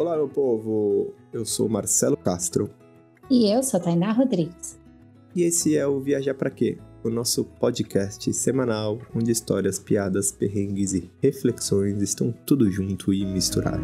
Olá, meu povo! Eu sou Marcelo Castro. E eu sou Tainá Rodrigues. E esse é o Viajar Pra Quê? O nosso podcast semanal, onde histórias, piadas, perrengues e reflexões estão tudo junto e misturado.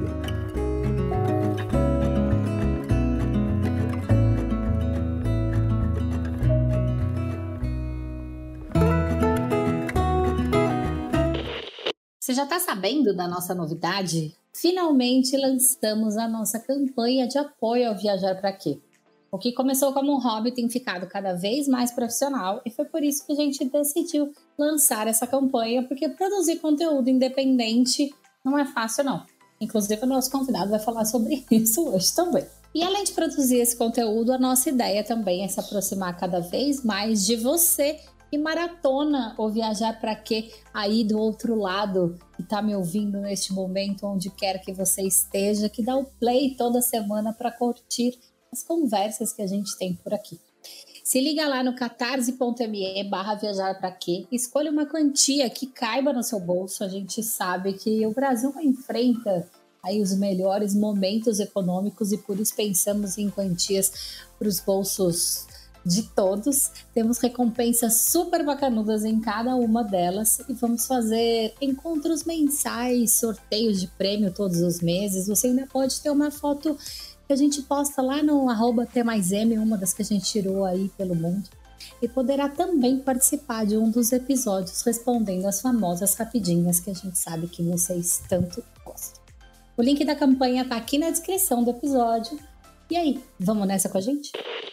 Você já está sabendo da nossa novidade? Finalmente lançamos a nossa campanha de apoio ao Viajar Pra Quê? O que começou como um hobby tem ficado cada vez mais profissional e foi por isso que a gente decidiu lançar essa campanha, porque produzir conteúdo independente não é fácil não. Inclusive o nosso convidado vai falar sobre isso hoje também. E além de produzir esse conteúdo, a nossa ideia também é se aproximar cada vez mais de você e maratona ou Viajar Pra Quê aí do outro lado, que tá me ouvindo neste momento, onde quer que você esteja, que dá o play toda semana para curtir as conversas que a gente tem por aqui. Se liga lá no catarse.me/viajar pra quê, escolha uma quantia que caiba no seu bolso. A gente sabe que o Brasil enfrenta aí os melhores momentos econômicos e por isso pensamos em quantias para os bolsos de todos. Temos recompensas super bacanudas em cada uma delas e vamos fazer encontros mensais, sorteios de prêmio todos os meses. Você ainda pode ter uma foto que a gente posta lá no @T+M, uma das que a gente tirou aí pelo mundo, e poderá também participar de um dos episódios respondendo as famosas rapidinhas que a gente sabe que vocês tanto gostam. O link da campanha tá aqui na descrição do episódio. E aí, vamos nessa com a gente?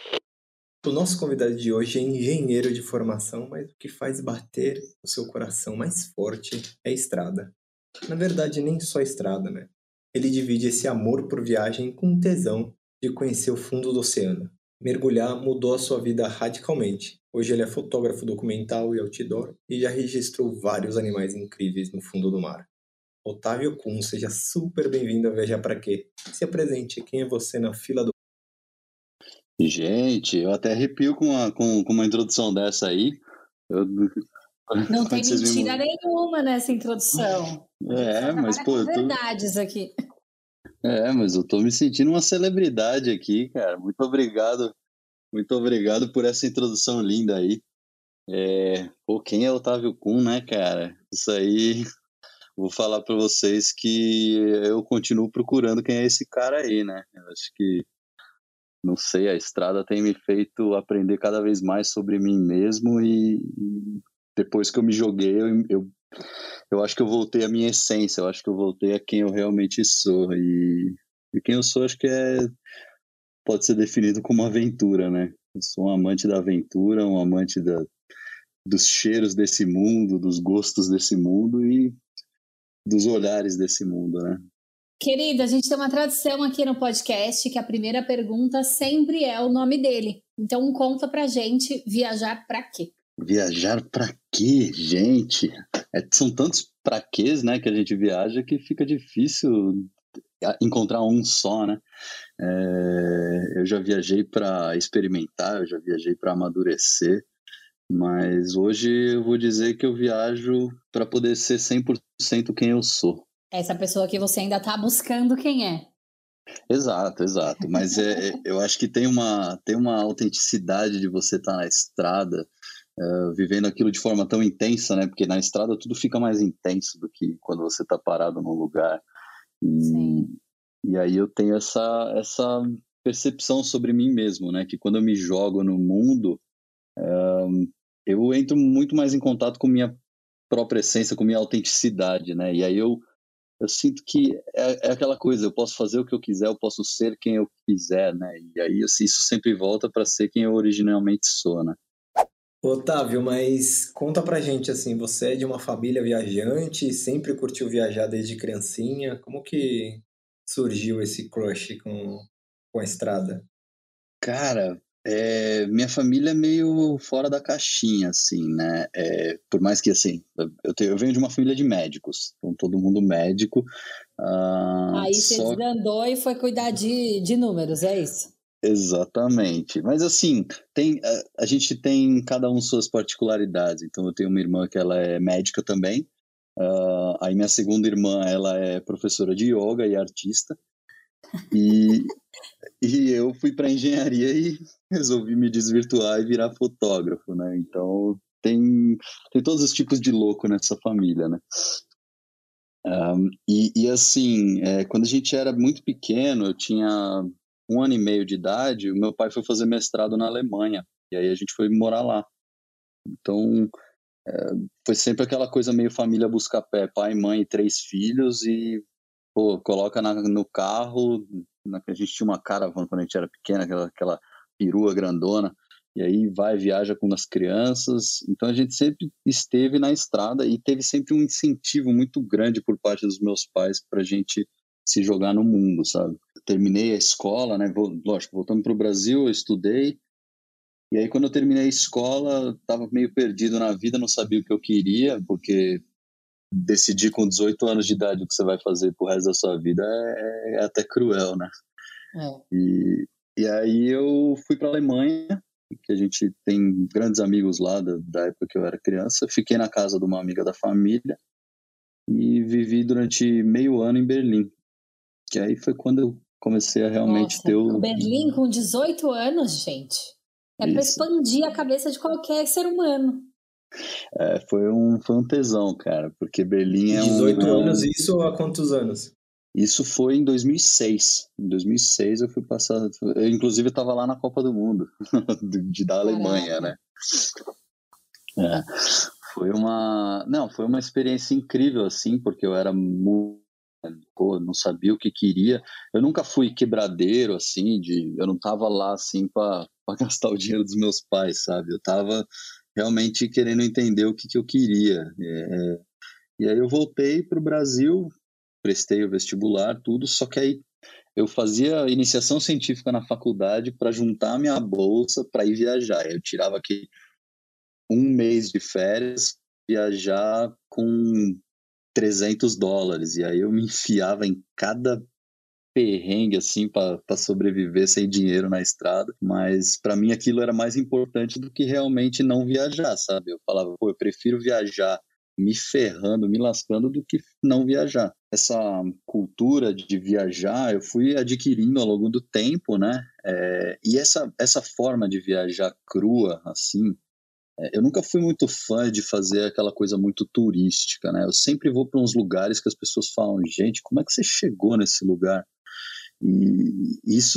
O nosso convidado de hoje é engenheiro de formação, mas o que faz bater o seu coração mais forte é a estrada. Na verdade, nem só a estrada, né? Ele divide esse amor por viagem com tesão de conhecer o fundo do oceano. Mergulhar mudou a sua vida radicalmente. Hoje ele é fotógrafo documental e outdoor e já registrou vários animais incríveis no fundo do mar. Otávio Kuhn, seja super bem-vindo a Viajar Pra Quê? Se apresente, quem é você na fila do... Gente, eu até arrepio com uma introdução dessa aí. Não tem mentira nenhuma nessa introdução. Mas pô, verdades aqui. Mas eu tô me sentindo uma celebridade aqui, cara. Muito obrigado por essa introdução linda aí. Quem é Otávio Kuhn, né, cara? Isso aí, vou falar pra vocês que eu continuo procurando quem é esse cara aí, né? Eu acho que, não sei, a estrada tem me feito aprender cada vez mais sobre mim mesmo e depois que eu me joguei, eu acho que eu voltei à minha essência, eu acho que eu voltei a quem eu realmente sou. E quem eu sou, acho que pode ser definido como aventura, né? Eu sou um amante da aventura, um amante dos cheiros desse mundo, dos gostos desse mundo e dos olhares desse mundo, né? Querida, a gente tem uma tradição aqui no podcast que a primeira pergunta sempre é o nome dele. Então conta pra gente, viajar pra quê? Viajar pra quê, gente? São tantos pra quês, né, que a gente viaja que fica difícil encontrar um só, né? Eu já viajei para experimentar, eu já viajei para amadurecer, mas hoje eu vou dizer que eu viajo para poder ser 100% quem eu sou. Essa pessoa que você ainda tá buscando quem é. Exato. Mas eu acho que tem uma autenticidade de você estar na estrada, vivendo aquilo de forma tão intensa, né? Porque na estrada tudo fica mais intenso do que quando você está parado num lugar. E aí eu tenho essa percepção sobre mim mesmo, né? Que quando eu me jogo no mundo, eu entro muito mais em contato com minha própria essência, com minha autenticidade, né? E aí eu sinto que é aquela coisa, eu posso fazer o que eu quiser, eu posso ser quem eu quiser, né? E aí isso sempre volta para ser quem eu originalmente sou, né? Otávio, mas conta pra gente, assim, você é de uma família viajante, sempre curtiu viajar desde criancinha, como que surgiu esse crush com a estrada? Cara, minha família é meio fora da caixinha, assim, né? Por mais que, assim, eu venho de uma família de médicos, então todo mundo médico. Aí você desandou e foi cuidar de números, é isso? Exatamente. Mas, assim, a gente tem cada um suas particularidades. Então, eu tenho uma irmã que ela é médica também. Aí minha segunda irmã, ela é professora de yoga e artista. E, e eu fui para engenharia e resolvi me desvirtuar e virar fotógrafo, né? Então tem todos os tipos de louco nessa família, né? E assim, quando a gente era muito pequeno, eu tinha 1 ano e meio de idade, o meu pai foi fazer mestrado na Alemanha, e aí a gente foi morar lá. Então, foi sempre aquela coisa meio família busca-pé, pai, mãe e 3 filhos, e, pô, coloca no carro, a gente tinha uma Caravan quando a gente era pequena, aquela perua grandona, e aí vai, viaja com as crianças. Então a gente sempre esteve na estrada e teve sempre um incentivo muito grande por parte dos meus pais para a gente se jogar no mundo, sabe? Eu terminei a escola, né? Lógico, voltando para o Brasil, eu estudei. E aí, quando eu terminei a escola, estava meio perdido na vida, não sabia o que eu queria, porque decidir com 18 anos de idade o que você vai fazer pro resto da sua vida é até cruel, né? É. E aí eu fui para a Alemanha, que a gente tem grandes amigos lá da época que eu era criança. Fiquei na casa de uma amiga da família e vivi durante meio ano em Berlim. Que aí foi quando eu comecei a realmente Nossa, ter o... Berlim com 18 anos, gente. É para Isso. expandir a cabeça de qualquer ser humano. Foi um tesão, cara, porque Berlim De é um, 18 é anos, um... isso há quantos anos? Isso foi em 2006. Em 2006 eu fui passar... Eu, inclusive, estava lá na Copa do Mundo, da Alemanha, Caraca. né? É. Foi uma experiência incrível, assim, porque eu era não sabia o que queria. Eu nunca fui quebradeiro, assim, eu não tava lá, assim, para gastar o dinheiro dos meus pais, sabe? Eu tava realmente querendo entender o que eu queria. E aí eu voltei para o Brasil, prestei o vestibular, tudo, só que aí eu fazia iniciação científica na faculdade para juntar minha bolsa para ir viajar. Eu tirava aqui 1 mês de férias, viajar com US$ 300. E aí eu me enfiava em cada perrengue assim para sobreviver sem dinheiro na estrada, mas para mim aquilo era mais importante do que realmente não viajar, sabe? Eu falava, pô, eu prefiro viajar me ferrando, me lascando do que não viajar. Essa cultura de viajar eu fui adquirindo ao longo do tempo, né? E essa forma de viajar crua, assim, eu nunca fui muito fã de fazer aquela coisa muito turística, né? Eu sempre vou para uns lugares que as pessoas falam, gente, como é que você chegou nesse lugar? E isso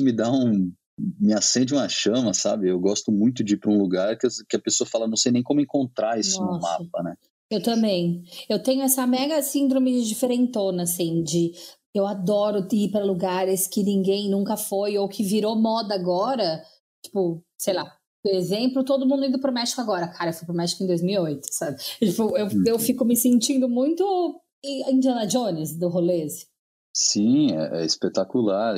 me acende uma chama, sabe? Eu gosto muito de ir para um lugar que a pessoa fala, não sei nem como encontrar isso no Nossa. mapa, né? Eu também. Eu tenho essa mega síndrome de diferentona, assim, de eu adoro ir para lugares que ninguém nunca foi ou que virou moda agora. Tipo, sei lá, por exemplo, todo mundo indo pro México agora. Cara, eu fui pro México em 2008, sabe? Tipo, eu Uhum. fico me sentindo muito Indiana Jones do rolê. Sim, é espetacular.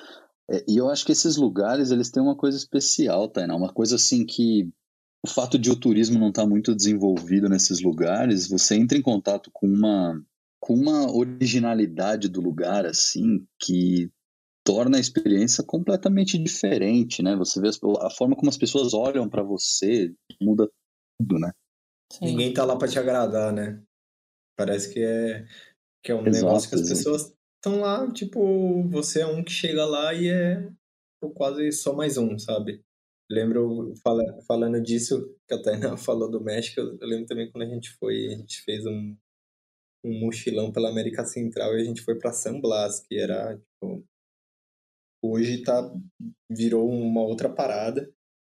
E eu acho que esses lugares, eles têm uma coisa especial, Tainá. Uma coisa assim que o fato de o turismo não estar muito desenvolvido nesses lugares, você entra em contato com uma originalidade do lugar, assim, que torna a experiência completamente diferente, né? Você vê a forma como as pessoas olham para você, muda tudo, né? Sim. Ninguém tá lá pra te agradar, né? Parece que é um negócio que Exato, as exato. pessoas estão lá, tipo, você é um que chega lá e é tipo, quase só mais um, sabe? Lembro, falando disso, que a Tainá falou do México, eu lembro também quando a gente fez um mochilão pela América Central e a gente foi pra San Blas, que era, tipo, hoje virou uma outra parada.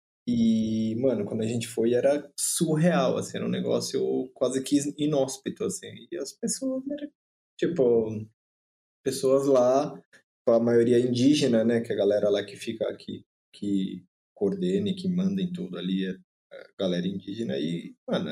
E, mano, quando a gente foi era surreal, assim, era um negócio quase que inóspito, assim. E as pessoas eram, tipo, pessoas lá, a maioria indígena, né, que é a galera lá que fica aqui, que coordena e que manda em tudo ali, é a galera indígena. E, mano,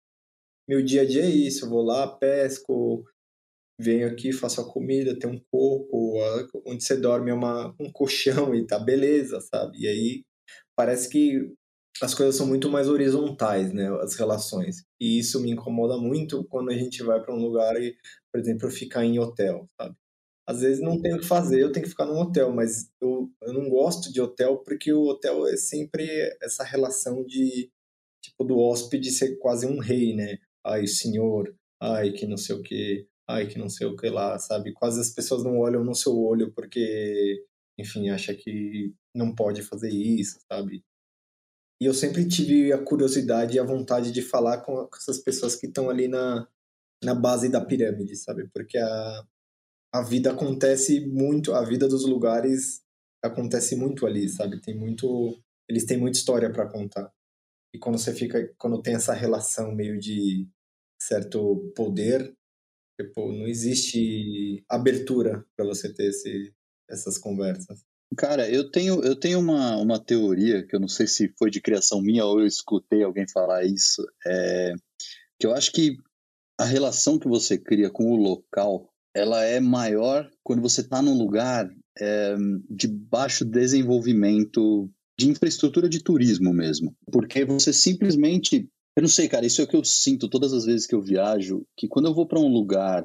meu dia a dia é isso, eu vou lá, pesco, venho aqui, faço a comida, tem um corpo, onde você dorme é um colchão e tá beleza, sabe? E aí parece que as coisas são muito mais horizontais, né, as relações. E isso me incomoda muito quando a gente vai para um lugar e, por exemplo, ficar em hotel, sabe? Às vezes não tem o que fazer, eu tenho que ficar num hotel, mas eu não gosto de hotel porque o hotel é sempre essa relação de, tipo, do hóspede ser quase um rei, né? Ai, senhor, ai, que não sei o quê. ai, que não sei o que lá, sabe? Quase as pessoas não olham no seu olho porque, enfim, acha que não pode fazer isso, sabe? E eu sempre tive a curiosidade e a vontade de falar com essas pessoas que estão ali na base da pirâmide, sabe? Porque a vida acontece muito, a vida dos lugares acontece muito ali, sabe? Eles têm muita história para contar. E quando tem essa relação meio de certo poder, tipo, não existe abertura para você ter essas conversas. Cara, eu tenho uma teoria, que eu não sei se foi de criação minha ou eu escutei alguém falar isso, que eu acho que a relação que você cria com o local, ela é maior quando você está num lugar de baixo desenvolvimento de infraestrutura de turismo mesmo. Porque você simplesmente... Eu não sei, cara, isso é o que eu sinto todas as vezes que eu viajo, que quando eu vou para um lugar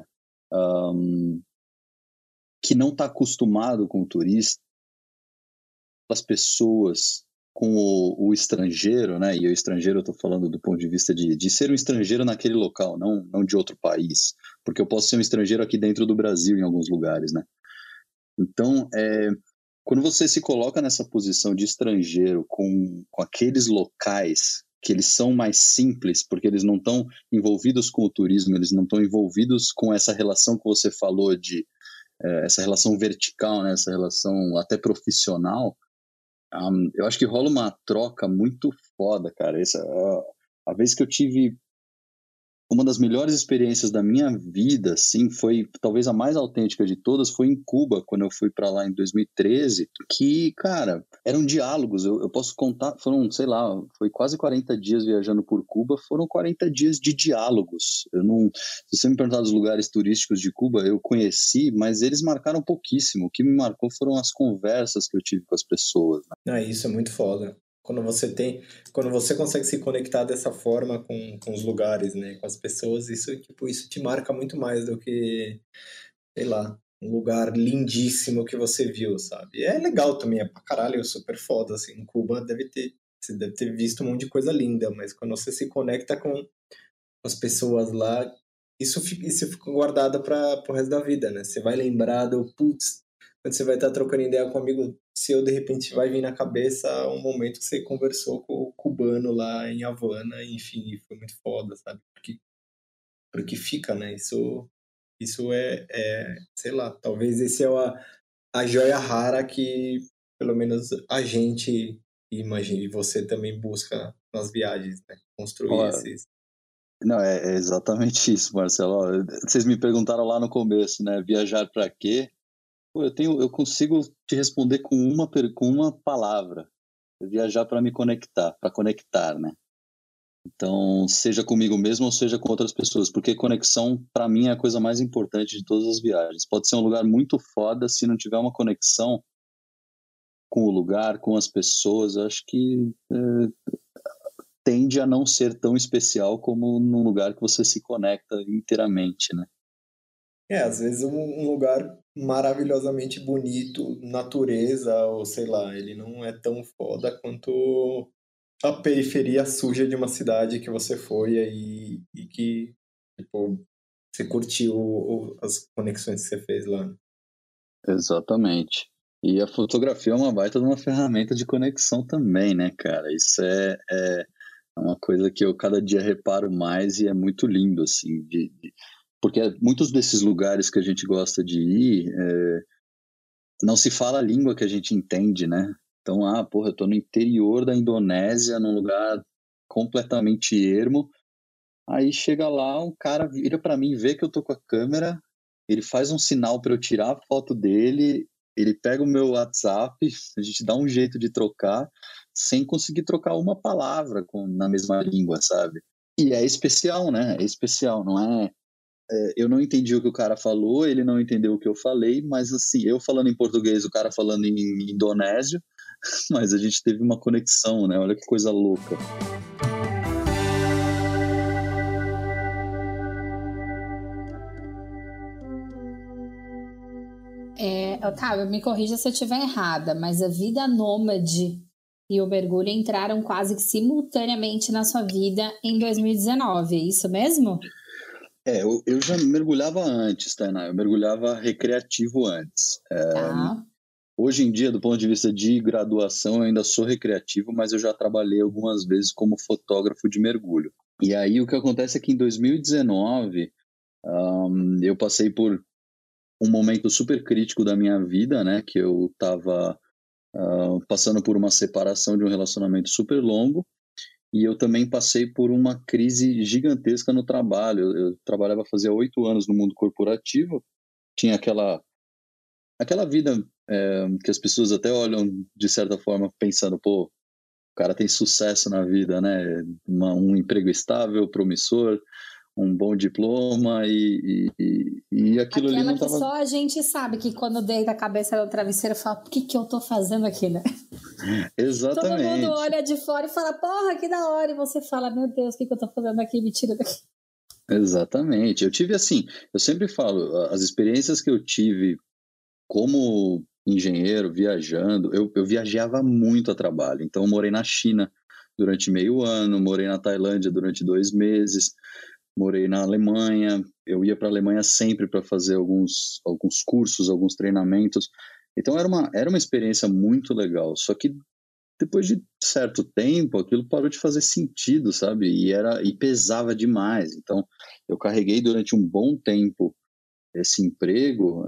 que não está acostumado com o turista, as pessoas com o estrangeiro, né? E o estrangeiro eu estou falando do ponto de vista de ser um estrangeiro naquele local, não de outro país. Porque eu posso ser um estrangeiro aqui dentro do Brasil em alguns lugares, né? Então, quando você se coloca nessa posição de estrangeiro com aqueles locais que eles são mais simples, porque eles não estão envolvidos com o turismo, eles não estão envolvidos com essa relação que você falou de essa relação vertical, né? Essa relação até profissional, eu acho que rola uma troca muito foda, cara. A vez que eu tive uma das melhores experiências da minha vida, assim, foi talvez a mais autêntica de todas, foi em Cuba, quando eu fui para lá em 2013, que, cara, eram diálogos, eu posso contar, foram, sei lá, foi quase 40 dias viajando por Cuba, foram 40 dias de diálogos. Se você me perguntar dos lugares turísticos de Cuba, eu conheci, mas eles marcaram pouquíssimo. O que me marcou foram as conversas que eu tive com as pessoas, né? Isso é muito foda. Quando você consegue se conectar dessa forma com os lugares, né, com as pessoas, isso te marca muito mais do que, sei lá, um lugar lindíssimo que você viu, sabe? É legal também, é pra caralho, é super foda, assim. Em Cuba você deve ter visto um monte de coisa linda, mas quando você se conecta com as pessoas lá, isso fica guardado para o resto da vida, né? Você vai lembrar putz, quando você vai estar trocando ideia com um amigo seu, de repente vai vir na cabeça um momento que você conversou com o cubano lá em Havana, enfim, foi muito foda, sabe? Porque fica, né? Isso sei lá, talvez esse é a joia rara que pelo menos a gente, imagine, você também busca nas viagens, né? Construir Ó, esses... não, é exatamente isso, Marcelo. Ó, vocês me perguntaram lá no começo, né? Viajar para quê? Pô, eu consigo te responder com uma palavra. Viajar para me conectar, para conectar, né? Então, seja comigo mesmo ou seja com outras pessoas, porque conexão, para mim, é a coisa mais importante de todas as viagens. Pode ser um lugar muito foda, se não tiver uma conexão com o lugar, com as pessoas, eu acho que tende a não ser tão especial como num lugar que você se conecta inteiramente, né? Às vezes um lugar maravilhosamente bonito, natureza, ou sei lá, ele não é tão foda quanto a periferia suja de uma cidade que você foi aí e que, tipo, você curtiu as conexões que você fez lá. Exatamente. E a fotografia é uma baita de uma ferramenta de conexão também, né, cara? Isso é uma coisa que eu cada dia reparo mais e é muito lindo, assim, porque muitos desses lugares que a gente gosta de ir, não se fala a língua que a gente entende, né? Então, porra, eu tô no interior da Indonésia, num lugar completamente ermo, aí chega lá, um cara vira para mim, vê que eu tô com a câmera, ele faz um sinal para eu tirar a foto dele, ele pega o meu WhatsApp, a gente dá um jeito de trocar, sem conseguir trocar uma palavra na mesma língua, sabe? E é especial, né? É especial, não é? Eu não entendi o que o cara falou, ele não entendeu o que eu falei, mas assim, eu falando em português, o cara falando em indonésio, mas a gente teve uma conexão, né? Olha que coisa louca. Otávio, me corrija se eu estiver errada, mas a vida nômade e o mergulho entraram quase que simultaneamente na sua vida em 2019, é isso mesmo? Eu já mergulhava antes, Tainá. Eu mergulhava recreativo antes. Tá? Hoje em dia, do ponto de vista de graduação, eu ainda sou recreativo, mas eu já trabalhei algumas vezes como fotógrafo de mergulho. E aí o que acontece é que em 2019, eu passei por um momento super crítico da minha vida, né? Que eu estava passando por uma separação de um relacionamento super longo. E eu também passei por uma crise gigantesca no trabalho. Eu trabalhava fazia 8 anos no mundo corporativo, tinha aquela vida que as pessoas até olham de certa forma pensando, pô, o cara tem sucesso na vida, né? Um emprego estável, promissor, um bom diploma e aquilo ali Aquela não que estava só a gente sabe que quando deita a cabeça no travesseiro fala, o que que eu tô fazendo aqui, né? Todo mundo exatamente. olha de fora e fala, porra, que da hora. E você fala, meu Deus, o que que eu tô fazendo aqui? Me tira daqui. Exatamente. Eu tive assim, eu sempre falo, as experiências que eu tive como engenheiro, viajando, eu viajava muito a trabalho. Então, eu morei na China durante meio ano, morei na Tailândia durante 2 meses, morei na Alemanha. Eu ia para a Alemanha sempre para fazer alguns cursos, alguns treinamentos. Então, era uma experiência muito legal. Só que depois de certo tempo, aquilo parou de fazer sentido, sabe? E pesava demais. Então, eu carreguei durante um bom tempo esse emprego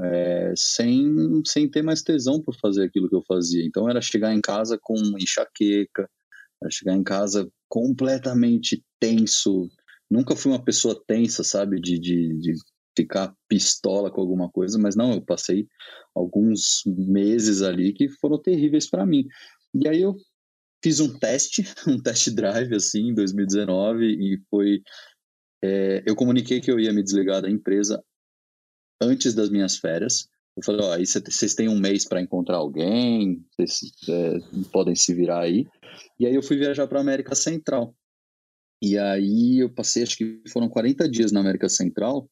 sem ter mais tesão por fazer aquilo que eu fazia. Então era chegar em casa com enxaqueca, era chegar em casa completamente tenso. Nunca fui uma pessoa tensa, sabe, de ficar pistola com alguma coisa, mas não, eu passei alguns meses ali que foram terríveis para mim. E aí eu fiz um teste, um test drive assim, em 2019 e foi eu comuniquei que eu ia me desligar da empresa antes das minhas férias. Eu falei, ó, aí vocês têm um mês para encontrar alguém, vocês podem se virar aí. E aí eu fui viajar para a América Central. E aí eu passei, acho que foram 40 dias na América Central.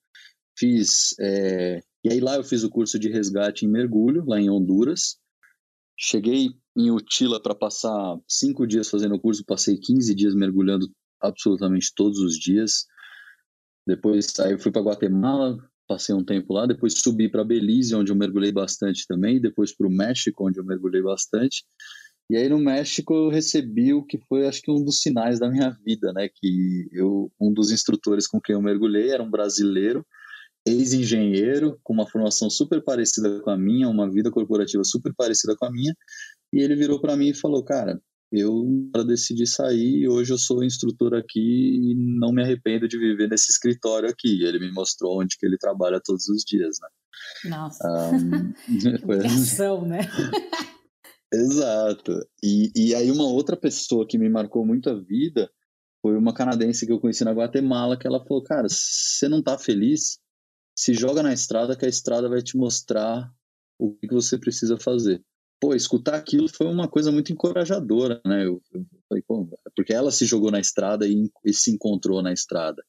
E aí lá eu fiz o curso de resgate em mergulho, lá em Honduras. Cheguei em Utila para passar 5 dias fazendo o curso, passei 15 dias mergulhando absolutamente todos os dias. Depois aí eu fui para Guatemala, passei um tempo lá, depois subi para Belize, onde eu mergulhei bastante também, depois para o México, onde eu mergulhei bastante. E aí no México eu recebi o que foi, acho que um dos sinais da minha vida, né? Um dos instrutores com quem eu mergulhei era um brasileiro, ex-engenheiro, com uma formação super parecida com a minha, uma vida corporativa super parecida com a minha, e ele virou para mim e falou, cara, eu decidi sair e hoje eu sou instrutor aqui e não me arrependo de viver nesse escritório aqui. Ele me mostrou onde que ele trabalha todos os dias, né? Nossa, que Foi... humilhação, né? Exato. E aí uma outra pessoa que me marcou muito a vida foi uma canadense que eu conheci na Guatemala, que ela falou, cara, se você não tá feliz, se joga na estrada que a estrada vai te mostrar o que você precisa fazer. Pô, escutar aquilo foi uma coisa muito encorajadora, né? Eu falei, pô, porque ela se jogou na estrada e se encontrou na estrada.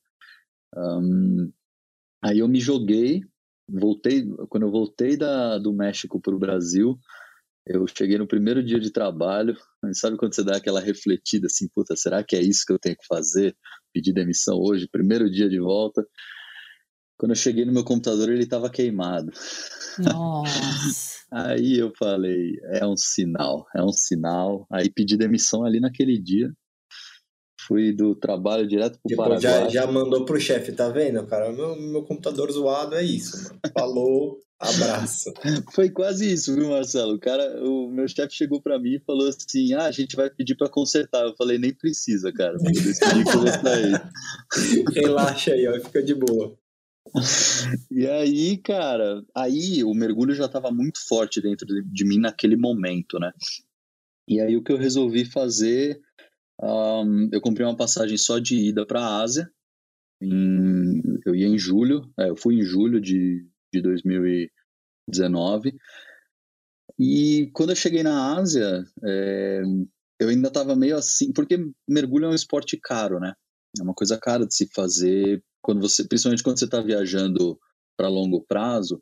Aí eu me joguei, quando eu voltei do México para o Brasil, eu cheguei no primeiro dia de trabalho, sabe quando você dá aquela refletida assim, puta, será que é isso que eu tenho que fazer? Pedir demissão hoje, primeiro dia de volta. Quando eu cheguei no meu computador, ele estava queimado. Nossa. Aí eu falei, é um sinal, é um sinal. Aí pedi demissão ali naquele dia. Fui do trabalho direto pro Tipo, Paraguai. já mandou pro chefe, tá vendo, cara? Meu computador zoado é isso, mano. Falou, abraço. Foi quase isso, viu, Marcelo? O meu chefe chegou para mim e falou assim: a gente vai pedir para consertar. Eu falei, nem precisa, cara, porque eu decidi que eu vou sair. Relaxa aí, ó, fica de boa. E aí, cara, o mergulho já estava muito forte dentro de mim naquele momento, né? E aí o que eu resolvi fazer, eu comprei uma passagem só de ida para a Ásia. Eu ia em julho, eu fui em julho de 2019. E quando eu cheguei na Ásia, eu ainda estava meio assim, porque mergulho é um esporte caro, né? É uma coisa cara de se fazer, principalmente quando você está viajando para longo prazo.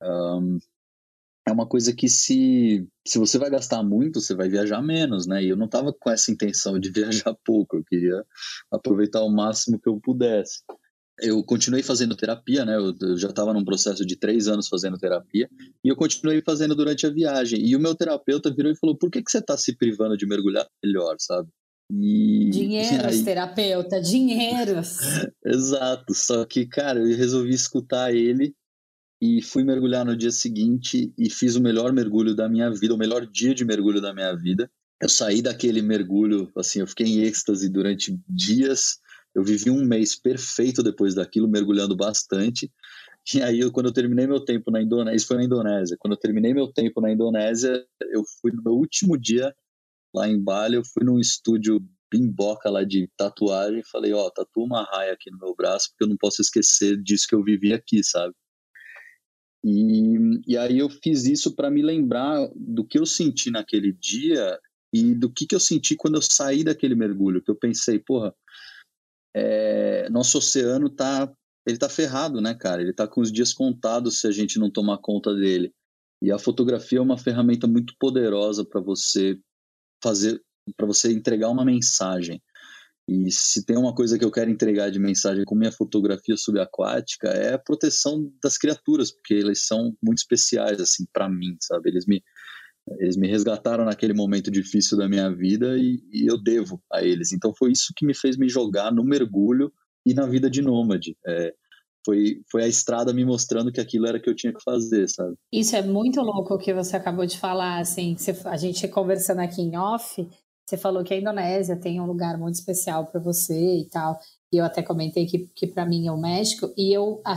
É uma coisa que se você vai gastar muito, você vai viajar menos, né? E eu não estava com essa intenção de viajar pouco, eu queria aproveitar o máximo que eu pudesse. eu continuei fazendo terapia, né? Eu já estava num processo de 3 anos fazendo terapia, e eu continuei fazendo durante a viagem. E o meu terapeuta virou e falou: por que você está se privando de mergulhar melhor, sabe? E Dinheiros, aí, terapeuta, dinheiros. exato. Só que, cara, eu resolvi escutar ele e fui mergulhar no dia seguinte e fiz o melhor mergulho da minha vida, o melhor dia de mergulho da minha vida. Eu saí daquele mergulho, assim, eu fiquei em êxtase durante dias. Eu vivi um mês perfeito depois daquilo, mergulhando bastante. E aí, quando eu terminei meu tempo na Indonésia, isso foi na Indonésia. Quando eu terminei meu tempo na Indonésia, eu fui no meu último dia lá em Bali, eu fui num estúdio bimboca lá de tatuagem e falei, ó, tatua uma raia aqui no meu braço, porque eu não posso esquecer disso que eu vivi aqui, sabe? E aí eu fiz isso para me lembrar do que eu senti naquele dia e do que eu senti quando eu saí daquele mergulho, que eu pensei, porra, nosso oceano ele tá ferrado, né, cara? Ele tá com os dias contados se a gente não tomar conta dele. E a fotografia é uma ferramenta muito poderosa para você para você entregar uma mensagem. E se tem uma coisa que eu quero entregar de mensagem com minha fotografia subaquática é a proteção das criaturas, porque eles são muito especiais, assim, para mim, sabe? Eles me resgataram naquele momento difícil da minha vida e eu devo a eles. Então foi isso que me fez me jogar no mergulho e na vida de nômade. Foi a estrada me mostrando que aquilo era que eu tinha que fazer, sabe? Isso é muito louco o que você acabou de falar, assim, a gente conversando aqui em off, você falou que a Indonésia tem um lugar muito especial para você e tal, e eu até comentei que para mim é o México, e a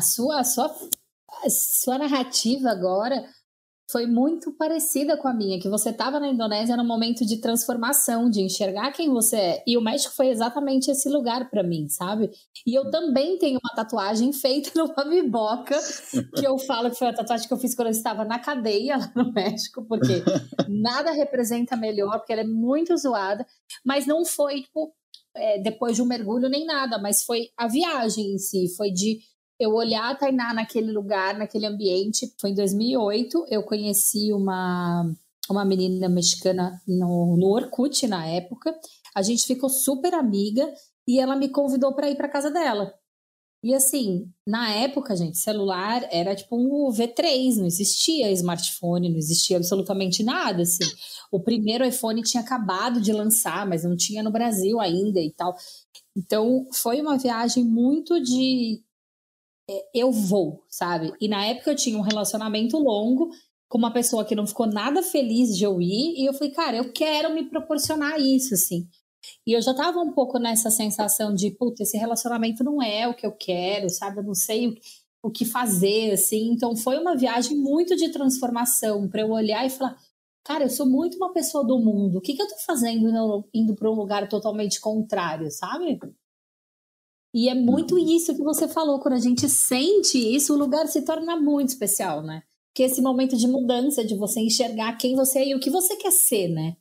sua narrativa agora foi muito parecida com a minha, que você estava na Indonésia num momento de transformação, de enxergar quem você é. E o México foi exatamente esse lugar para mim, sabe? E eu também tenho uma tatuagem feita numa biboca, que eu falo que foi a tatuagem que eu fiz quando eu estava na cadeia lá no México, porque nada representa melhor, porque ela é muito zoada, mas não foi, tipo, depois de um mergulho nem nada, mas foi a viagem em si, foi de eu olhar a Tainá naquele lugar, naquele ambiente. Foi em 2008, eu conheci uma menina mexicana no Orkut na época. A gente ficou super amiga e ela me convidou para ir para casa dela. E assim, na época, gente, celular era tipo um V3, não existia smartphone, não existia absolutamente nada, assim. O primeiro iPhone tinha acabado de lançar, mas não tinha no Brasil ainda e tal. Então, foi uma viagem muito de eu vou, sabe? E na época eu tinha um relacionamento longo com uma pessoa que não ficou nada feliz de eu ir, e eu falei, cara, eu quero me proporcionar isso, assim. E eu já tava um pouco nessa sensação de, puta, esse relacionamento não é o que eu quero, sabe? Eu não sei o que fazer, assim. Então foi uma viagem muito de transformação para eu olhar e falar, cara, eu sou muito uma pessoa do mundo. O que eu tô fazendo indo para um lugar totalmente contrário, sabe? E é muito isso que você falou, quando a gente sente isso, o lugar se torna muito especial, né? Que esse momento de mudança, de você enxergar quem você é e o que você quer ser, né?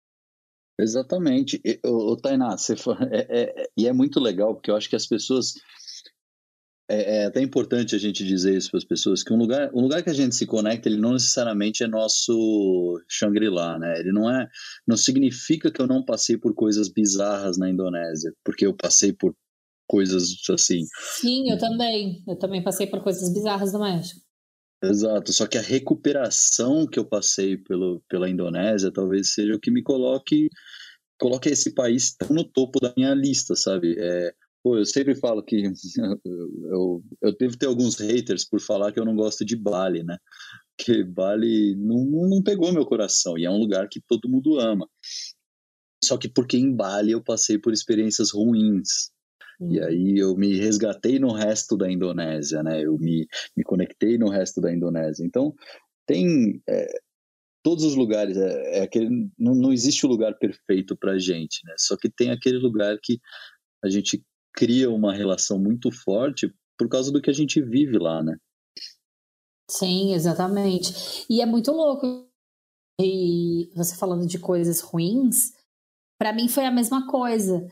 Exatamente. Tainá, e é muito legal, porque eu acho que as pessoas... É até importante a gente dizer isso para as pessoas, que um lugar que a gente se conecta, ele não necessariamente é nosso Shangri-La, né? Ele não significa que eu não passei por coisas bizarras na Indonésia, porque eu passei por coisas assim. Sim, eu também. Eu também passei por coisas bizarras no México. Exato, só que a recuperação que eu passei pela Indonésia talvez seja o que me coloque esse país tão no topo da minha lista, sabe? Eu sempre falo que eu devo ter alguns haters por falar que eu não gosto de Bali, né? Porque Bali não pegou meu coração, e é um lugar que todo mundo ama. Só que porque em Bali eu passei por experiências ruins. E aí eu me resgatei no resto da Indonésia, né? Eu me conectei no resto da Indonésia. Então, tem todos os lugares, não existe o lugar perfeito pra gente, né? Só que tem aquele lugar que a gente cria uma relação muito forte por causa do que a gente vive lá, né? Sim, exatamente. E é muito louco. E você falando de coisas ruins, para mim foi a mesma coisa.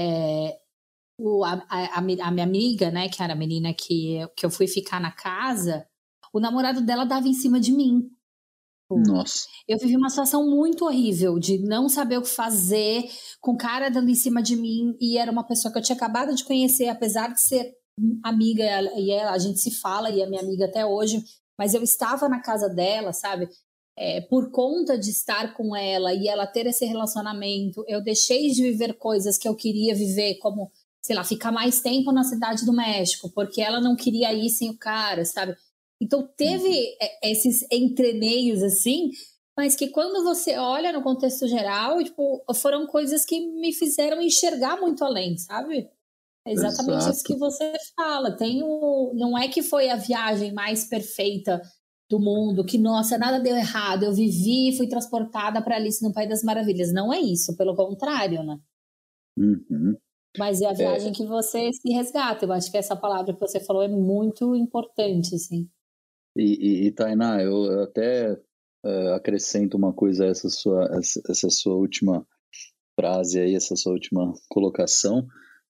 A minha amiga, né, que era a menina que eu fui ficar na casa, o namorado dela dava em cima de mim. Nossa. Eu vivi uma situação muito horrível de não saber o que fazer, com o cara dando em cima de mim, e era uma pessoa que eu tinha acabado de conhecer, apesar de ser amiga, e ela, a gente se fala e é minha amiga até hoje, mas eu estava na casa dela, sabe? Por conta de estar com ela e ela ter esse relacionamento, eu deixei de viver coisas que eu queria viver, como, sei lá, ficar mais tempo na Cidade do México, porque ela não queria ir sem o cara, sabe? Então teve esses entremeios assim, mas que quando você olha no contexto geral, tipo, foram coisas que me fizeram enxergar muito além, sabe? É exatamente isso que Exato. você fala. Não é que foi a viagem mais perfeita do mundo, que, nossa, nada deu errado, eu vivi e fui transportada para Alice no País das Maravilhas. Não é isso, pelo contrário, né? Uhum. Mas é a viagem que você se resgata. Eu acho que essa palavra que você falou é muito importante, assim. E Tainá, eu até acrescento uma coisa a essa sua última frase aí, essa sua última colocação.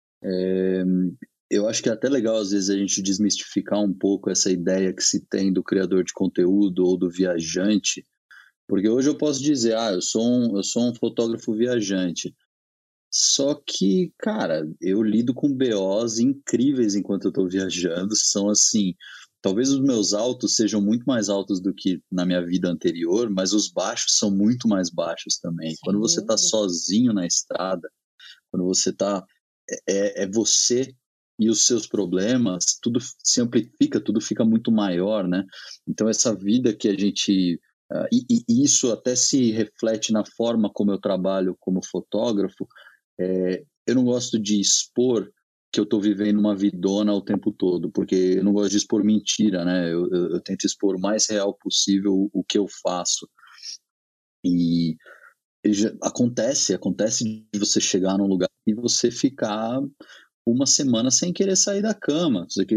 Eu acho que é até legal, às vezes, a gente desmistificar um pouco essa ideia que se tem do criador de conteúdo ou do viajante, porque hoje eu posso dizer, eu sou um fotógrafo viajante. Só que, cara, eu lido com BOs incríveis enquanto eu tô viajando, são assim, talvez os meus altos sejam muito mais altos do que na minha vida anterior, mas os baixos são muito mais baixos também. Sem Quando você tá dúvida. sozinho na estrada, quando você tá é você e os seus problemas, tudo se amplifica, tudo fica muito maior, né? Então essa vida que a gente e isso até se reflete na forma como eu trabalho como fotógrafo. Eu não gosto de expor que eu estou vivendo uma vidona o tempo todo, porque eu não gosto de expor mentira, né? Eu tento expor o mais real possível o que eu faço. E acontece de você chegar num lugar e você ficar uma semana sem querer sair da cama. Você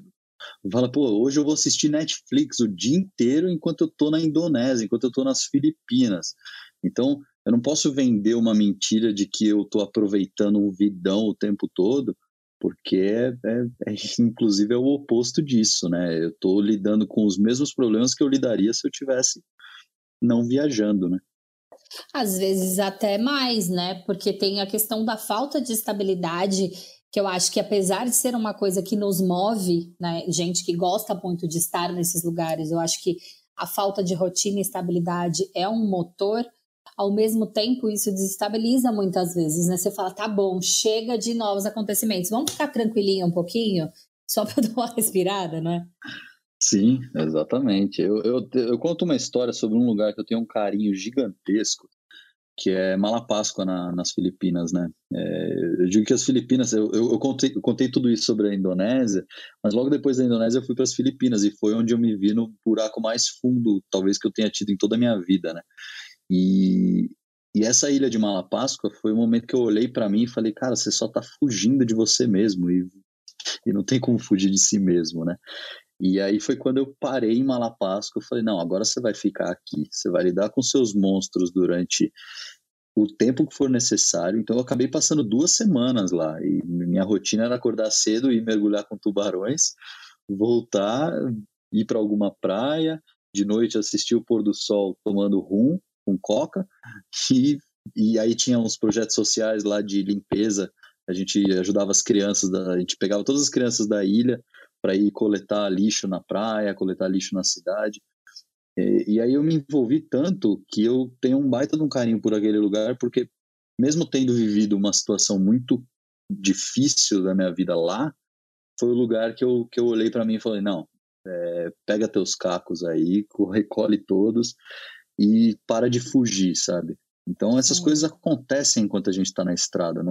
fala, pô, hoje eu vou assistir Netflix o dia inteiro enquanto eu tô na Indonésia, enquanto eu tô nas Filipinas. Então, eu não posso vender uma mentira de que eu tô aproveitando um vidão o tempo todo, porque inclusive é o oposto disso, né? Eu tô lidando com os mesmos problemas que eu lidaria se eu tivesse não viajando, né? Às vezes até mais, né? Porque tem a questão da falta de estabilidade, que eu acho que apesar de ser uma coisa que nos move, né? Gente que gosta muito de estar nesses lugares, eu acho que a falta de rotina e estabilidade é um motor. Ao mesmo tempo, isso desestabiliza muitas vezes, né? Você fala, tá bom, chega de novos acontecimentos, vamos ficar tranquilinho um pouquinho, só para dar uma respirada, né? Sim, exatamente. Eu conto uma história sobre um lugar que eu tenho um carinho gigantesco, que é Malapáscoa nas Filipinas, né? Eu digo que as Filipinas, eu contei tudo isso sobre a Indonésia, mas logo depois da Indonésia eu fui para as Filipinas e foi onde eu me vi no buraco mais fundo, talvez que eu tenha tido em toda a minha vida, né? E, e essa ilha de Malapáscoa foi o momento que eu olhei para mim e falei, cara, você só tá fugindo de você mesmo e não tem como fugir de si mesmo, né? E aí foi quando eu parei em Malapáscoa, eu falei, não, agora você vai ficar aqui, você vai lidar com seus monstros durante o tempo que for necessário. Então eu acabei passando 2 semanas lá e minha rotina era acordar cedo e mergulhar com tubarões, voltar, ir para alguma praia, de noite assistir o pôr do sol tomando rum com coca e, e aí tinha uns projetos sociais lá de limpeza. A gente ajudava as crianças, a gente pegava todas as crianças da ilha para ir coletar lixo na praia, coletar lixo na cidade. E aí eu me envolvi tanto que eu tenho um baita de um carinho por aquele lugar, porque mesmo tendo vivido uma situação muito difícil da minha vida lá, foi o lugar que eu olhei para mim e falei, não, pega teus cacos aí, recolhe todos e para de fugir, sabe? Então essas coisas Sim. acontecem enquanto a gente está na estrada,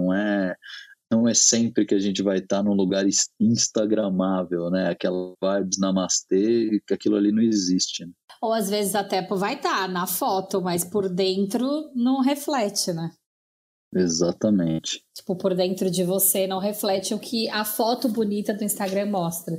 não é sempre que a gente vai estar num lugar instagramável, né? Aquela vibes namastê, que aquilo ali não existe, né? Ou às vezes até vai estar na foto, mas por dentro não reflete, né? Exatamente. Tipo, por dentro de você não reflete o que a foto bonita do Instagram mostra.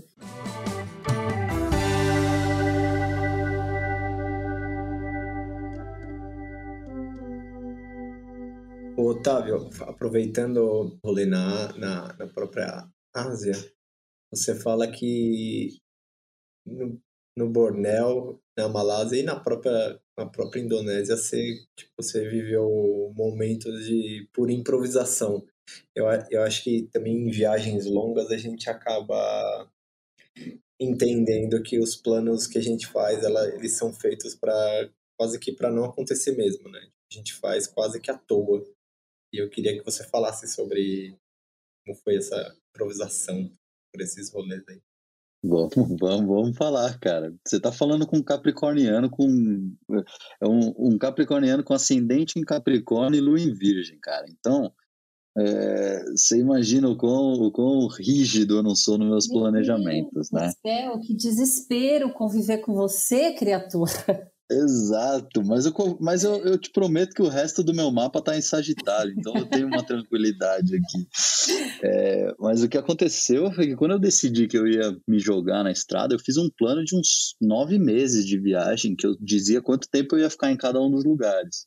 Ô, Otávio, aproveitando o rolê na própria Ásia, você fala que no Bornéu, na Malásia e na própria Indonésia, você, tipo, você viveu momentos de pura improvisação. Eu acho que também em viagens longas a gente acaba entendendo que os planos que a gente faz, eles são feitos para quase que para não acontecer mesmo, né? A gente faz quase que à toa. E eu queria que você falasse sobre como foi essa improvisação por esses rolês aí. Vamos falar, cara. Você tá falando com um capricorniano um capricorniano com ascendente em Capricórnio e lua em Virgem, cara. Então, você imagina o quão rígido eu não sou nos meus Meu planejamentos, Deus né? do céu, que desespero conviver com você, criatura. Exato, mas eu te prometo que o resto do meu mapa tá em Sagitário, então eu tenho uma tranquilidade aqui. Mas o que aconteceu foi que quando eu decidi que eu ia me jogar na estrada, eu fiz um plano de uns 9 meses de viagem, que eu dizia quanto tempo eu ia ficar em cada um dos lugares.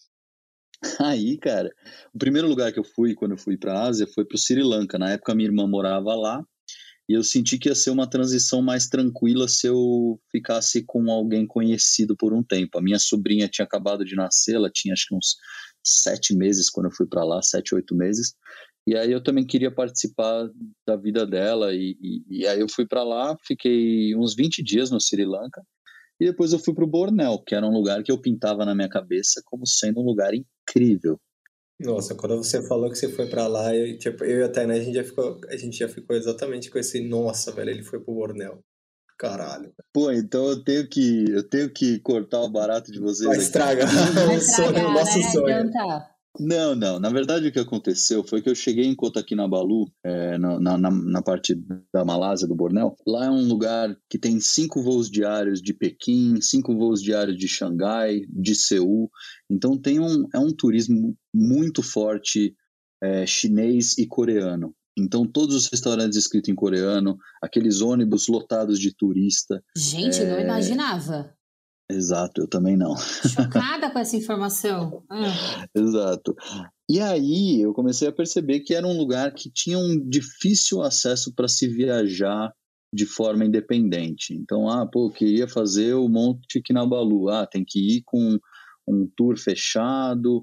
Aí, cara, o primeiro lugar que eu fui, quando eu fui para a Ásia, foi para o Sri Lanka. Na época, minha irmã morava lá, e eu senti que ia ser uma transição mais tranquila se eu ficasse com alguém conhecido por um tempo. A minha sobrinha tinha acabado de nascer, ela tinha acho que uns 7 meses quando eu fui para lá, 7, 8 meses. E aí eu também queria participar da vida dela, e aí eu fui para lá, fiquei uns 20 dias no Sri Lanka, e depois eu fui para o Bornéu, que era um lugar que eu pintava na minha cabeça como sendo um lugar incrível. Nossa, quando você falou que você foi pra lá, eu e a Tainá, a gente já ficou exatamente com esse, nossa, velho, ele foi pro Bornéu. Caralho. Pô, então eu tenho que cortar o barato de Vai vocês aqui. estragar Vai o sonho, o estragar, nosso né? sonho. Então tá. Não, não. Na verdade, o que aconteceu foi que eu cheguei em Kota Kinabalu, na parte da Malásia, do Bornéu. Lá é um lugar que tem 5 voos diários de Pequim, 5 voos diários de Xangai, de Seul. Então é um turismo muito forte, chinês e coreano. Então todos os restaurantes escritos em coreano, aqueles ônibus lotados de turista. Gente, não imaginava. Exato, eu também não. Chocada com essa informação. Exato. E aí eu comecei a perceber que era um lugar que tinha um difícil acesso para se viajar de forma independente. Então, pô, queria fazer o Monte Kinabalu. Tem que ir com um tour fechado.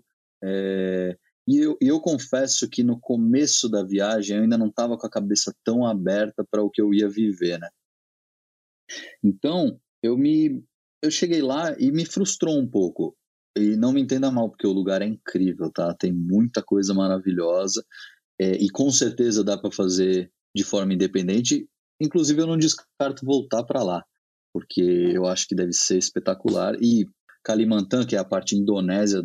E eu confesso que no começo da viagem eu ainda não estava com a cabeça tão aberta para o que eu ia viver, né? Então, eu cheguei lá e me frustrou um pouco. E não me entenda mal, porque o lugar é incrível, tá? Tem muita coisa maravilhosa, e com certeza dá para fazer de forma independente. Inclusive, eu não descarto voltar para lá, porque eu acho que deve ser espetacular. E Kalimantan, que é a parte indonésia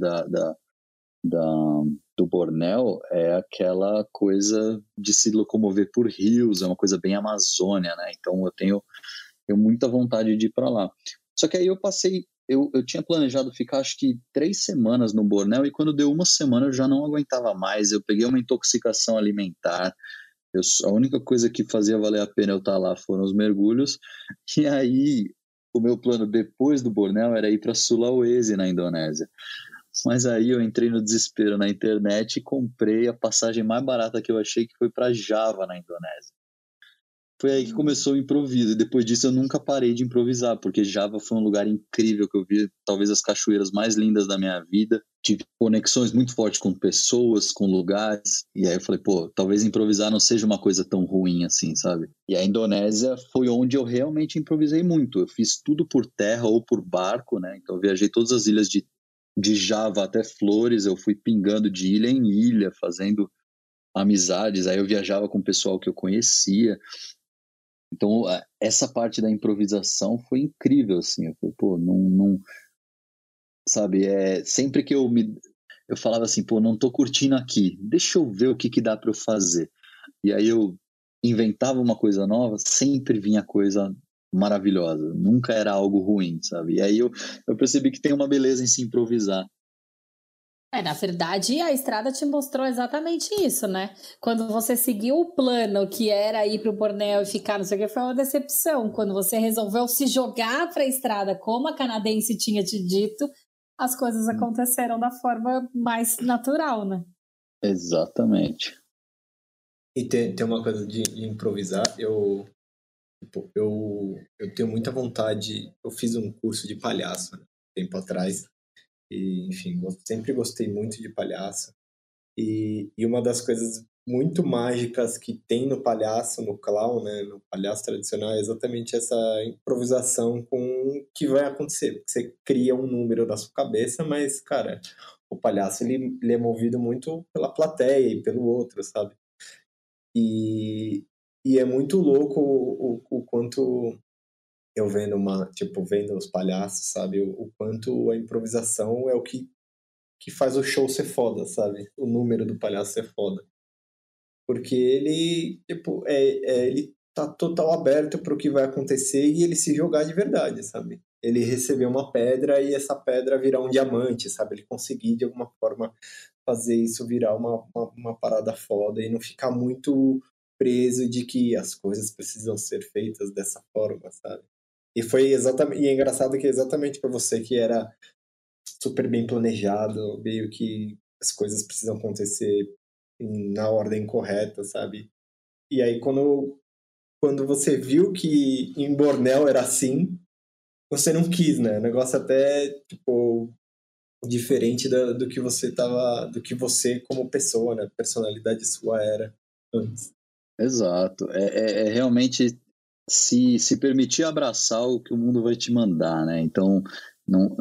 do Bornéu, é aquela coisa de se locomover por rios, é uma coisa bem Amazônia, né? Então, eu tenho muita vontade de ir para lá. Só que aí eu tinha planejado ficar acho que 3 semanas no Bornéu, e quando deu uma semana eu já não aguentava mais, eu peguei uma intoxicação alimentar, a única coisa que fazia valer a pena eu estar lá foram os mergulhos, e aí o meu plano depois do Bornéu era ir para Sulawesi, na Indonésia. Mas aí eu entrei no desespero na internet e comprei a passagem mais barata que eu achei, que foi para Java, na Indonésia. Foi aí que começou o improviso, e depois disso eu nunca parei de improvisar, porque Java foi um lugar incrível que eu vi, talvez as cachoeiras mais lindas da minha vida. Tive conexões muito fortes com pessoas, com lugares, e aí eu falei, pô, talvez improvisar não seja uma coisa tão ruim assim, sabe? E a Indonésia foi onde eu realmente improvisei muito. Eu fiz tudo por terra ou por barco, né? Então eu viajei todas as ilhas de Java até Flores, eu fui pingando de ilha em ilha, fazendo amizades, aí eu viajava com o pessoal que eu conhecia. Então, essa parte da improvisação foi incrível, assim. Eu falei, pô, não, sabe, sempre que eu falava assim, pô, não tô curtindo aqui, deixa eu ver o que dá para eu fazer. E aí eu inventava uma coisa nova, sempre vinha coisa maravilhosa, nunca era algo ruim, sabe? E aí eu percebi que tem uma beleza em se improvisar. Na verdade, a estrada te mostrou exatamente isso, né? Quando você seguiu o plano que era ir para o Bornéu e ficar, não sei o que, foi uma decepção. Quando você resolveu se jogar para a estrada, como a canadense tinha te dito, as coisas aconteceram da forma mais natural, né? Exatamente. E tem uma coisa de improvisar, eu tenho muita vontade, eu fiz um curso de palhaço, né, tempo atrás, e enfim, eu sempre gostei muito de palhaço, E uma das coisas muito mágicas que tem no palhaço, no clown, né, no palhaço tradicional, é exatamente essa improvisação com o que vai acontecer. Você cria um número da sua cabeça, mas, cara, o palhaço ele é movido muito pela plateia e pelo outro, sabe? E, e é muito louco o quanto eu vendo vendo os palhaços, sabe? O quanto a improvisação é o que faz o show ser foda, sabe? O número do palhaço ser foda. Porque ele, ele tá total aberto para o que vai acontecer e ele se jogar de verdade, sabe? Ele receber uma pedra e essa pedra virar um diamante, sabe? Ele conseguir, de alguma forma, fazer isso virar uma parada foda e não ficar muito preso de que as coisas precisam ser feitas dessa forma, sabe? E foi exatamente, e é engraçado que é exatamente para você que era super bem planejado, meio que as coisas precisam acontecer na ordem correta, sabe? E aí quando você viu que em Bornéu era assim, você não quis, né? O negócio até, tipo, diferente do que você tava, do que você como pessoa, né? Personalidade sua era antes. Exato. É realmente se permitir abraçar o que o mundo vai te mandar, né? Então, não,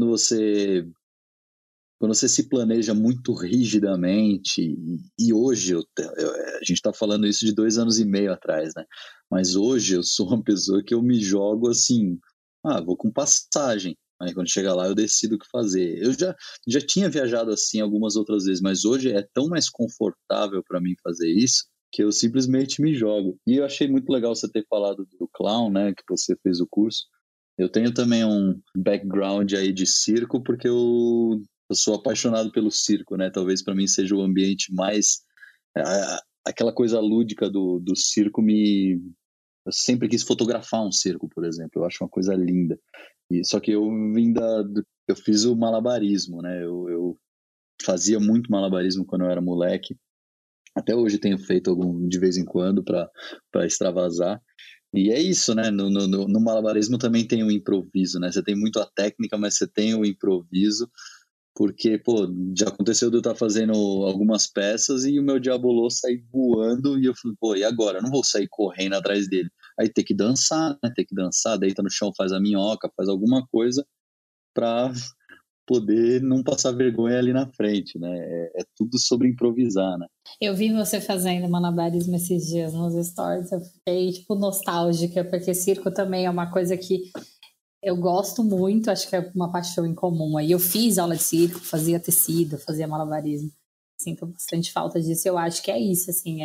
quando você se planeja muito rigidamente, e hoje a gente está falando isso de 2 anos e meio atrás, né? Mas hoje eu sou uma pessoa que eu me jogo assim, vou com passagem. Aí quando chega lá eu decido o que fazer. Eu já tinha viajado assim algumas outras vezes, mas hoje é tão mais confortável para mim fazer isso que eu simplesmente me jogo. E eu achei muito legal você ter falado do clown, né? Que você fez o curso. Eu tenho também um background aí de circo, porque eu sou apaixonado pelo circo, né? Talvez para mim seja o ambiente mais aquela coisa lúdica do circo eu sempre quis fotografar um circo, por exemplo. Eu acho uma coisa linda. Só que eu fiz o malabarismo, né? Eu fazia muito malabarismo quando eu era moleque. Até hoje tenho feito de vez em quando para extravasar. E é isso, né? No malabarismo também tem o improviso, né? Você tem muito a técnica, mas você tem o improviso. Porque, pô, já aconteceu de eu estar fazendo algumas peças e o meu diabolô sair voando e eu falei, pô, e agora? Eu não vou sair correndo atrás dele. Aí tem que dançar, né? Tem que dançar, deita no chão, faz a minhoca, faz alguma coisa pra poder não passar vergonha ali na frente, né? É tudo sobre improvisar, né? Eu vi você fazendo malabarismo esses dias nos stories, eu fiquei, tipo, nostálgica, porque circo também é uma coisa que eu gosto muito, acho que é uma paixão em comum. Aí eu fiz aula de circo, fazia tecido, fazia malabarismo. Sinto bastante falta disso. Eu acho que é isso, assim,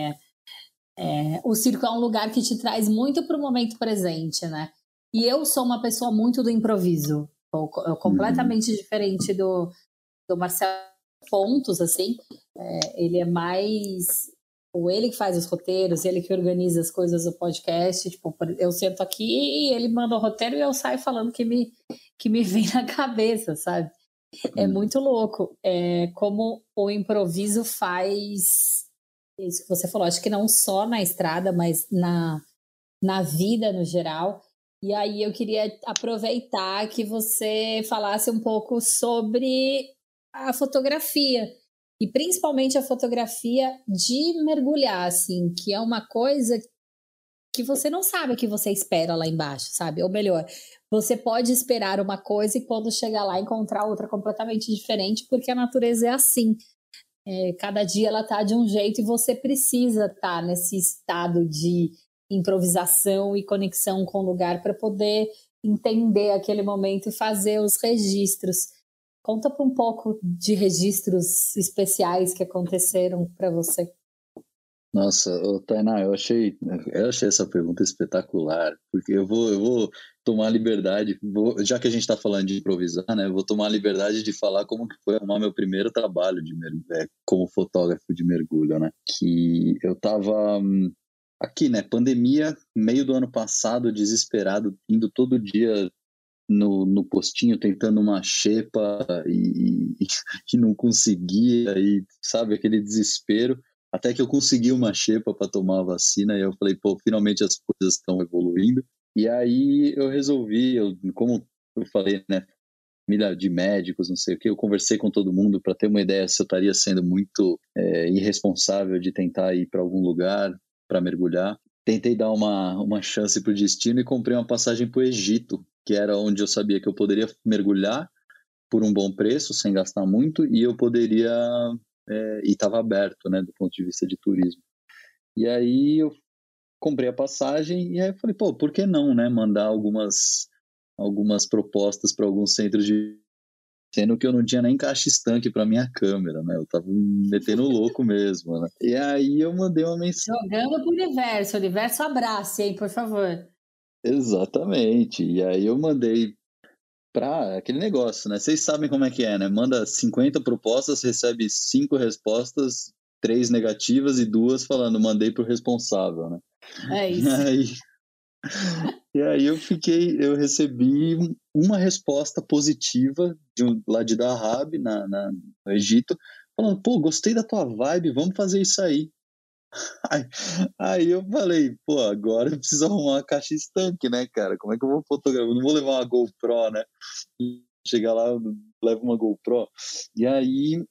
o circo é um lugar que te traz muito para o momento presente, né? E eu sou uma pessoa muito do improviso. Eu completamente diferente do Marcelo Pontos, assim. Ele é mais... Ou ele que faz os roteiros, ele que organiza as coisas do podcast. Tipo, eu sento aqui e ele manda o roteiro e eu saio falando que me vem na cabeça, sabe? É muito louco. Como o improviso faz isso que você falou. Acho que não só na estrada, mas na vida no geral. E aí eu queria aproveitar que você falasse um pouco sobre a fotografia. E principalmente a fotografia de mergulhar, assim, que é uma coisa que você não sabe o que você espera lá embaixo, sabe? Ou melhor, você pode esperar uma coisa e quando chegar lá encontrar outra completamente diferente, porque a natureza é assim. Cada dia ela tá de um jeito e você precisa estar nesse estado de improvisação e conexão com o lugar para poder entender aquele momento e fazer os registros. Conta um pouco de registros especiais que aconteceram para você. Nossa, Tainá, eu achei essa pergunta espetacular, porque eu vou tomar a liberdade, já que a gente está falando de improvisar, né, eu vou tomar a liberdade de falar como que foi arrumar meu primeiro trabalho como fotógrafo de mergulho, né, que eu estava aqui, né, pandemia, meio do ano passado, desesperado, indo todo dia no postinho tentando uma xepa e não conseguia, e sabe, aquele desespero. Até que eu consegui uma xepa para tomar a vacina, e eu falei, pô, finalmente as coisas estão evoluindo. E aí eu resolvi, como eu falei, né, família de médicos, não sei o que. Eu conversei com todo mundo para ter uma ideia se eu estaria sendo muito irresponsável de tentar ir para algum lugar para mergulhar. Tentei dar uma chance para o destino e comprei uma passagem para o Egito, que era onde eu sabia que eu poderia mergulhar por um bom preço, sem gastar muito, e eu poderia... e estava aberto, né, do ponto de vista de turismo. E aí eu comprei a passagem e aí eu falei, pô, por que não, né, mandar algumas propostas para alguns centros de... Sendo que eu não tinha nem caixa estanque para minha câmera, né? Eu tava me metendo louco mesmo, né? E aí eu mandei uma mensagem. Jogando pro universo. O universo abrace, hein, por favor. Exatamente. E aí eu mandei para aquele negócio, né? Vocês sabem como é que é, né? Manda 50 propostas, recebe 5 respostas, 3 negativas e 2 falando, mandei pro responsável, né? É isso. E aí eu recebi uma resposta positiva lá de Dahab, no Egito, falando, pô, gostei da tua vibe, vamos fazer isso aí. Aí eu falei, pô, agora eu preciso arrumar uma caixa estanque, né, cara? Como é que eu vou fotografar? Eu não vou levar uma GoPro, né? Chegar lá, eu levo uma GoPro. E aí,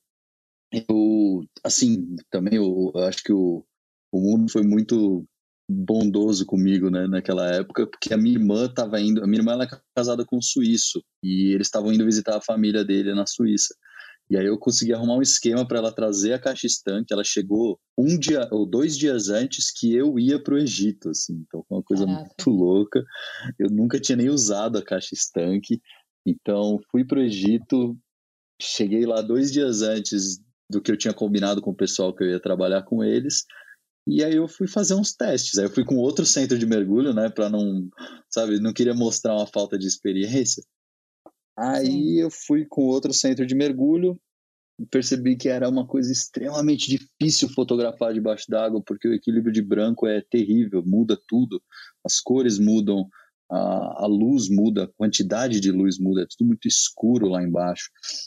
também eu acho que o mundo foi muito bondoso comigo, né, naquela época, porque a minha irmã ela é casada com um suíço, e eles estavam indo visitar a família dele na Suíça. E aí eu consegui arrumar um esquema para ela trazer a caixa estanque. Ela chegou 1 dia ou 2 dias antes que eu ia para o Egito, assim. Então foi uma coisa muito louca. Eu nunca tinha nem usado a caixa estanque. Então fui para o Egito, cheguei lá 2 dias antes do que eu tinha combinado com o pessoal que eu ia trabalhar com eles. E aí eu fui fazer uns testes. Aí eu fui com outro centro de mergulho, né, para não queria mostrar uma falta de experiência. Aí eu fui com outro centro de mergulho, percebi que era uma coisa extremamente difícil fotografar debaixo d'água, porque o equilíbrio de branco é terrível, muda tudo, as cores mudam, a luz muda, a quantidade de luz muda, é tudo muito escuro lá embaixo.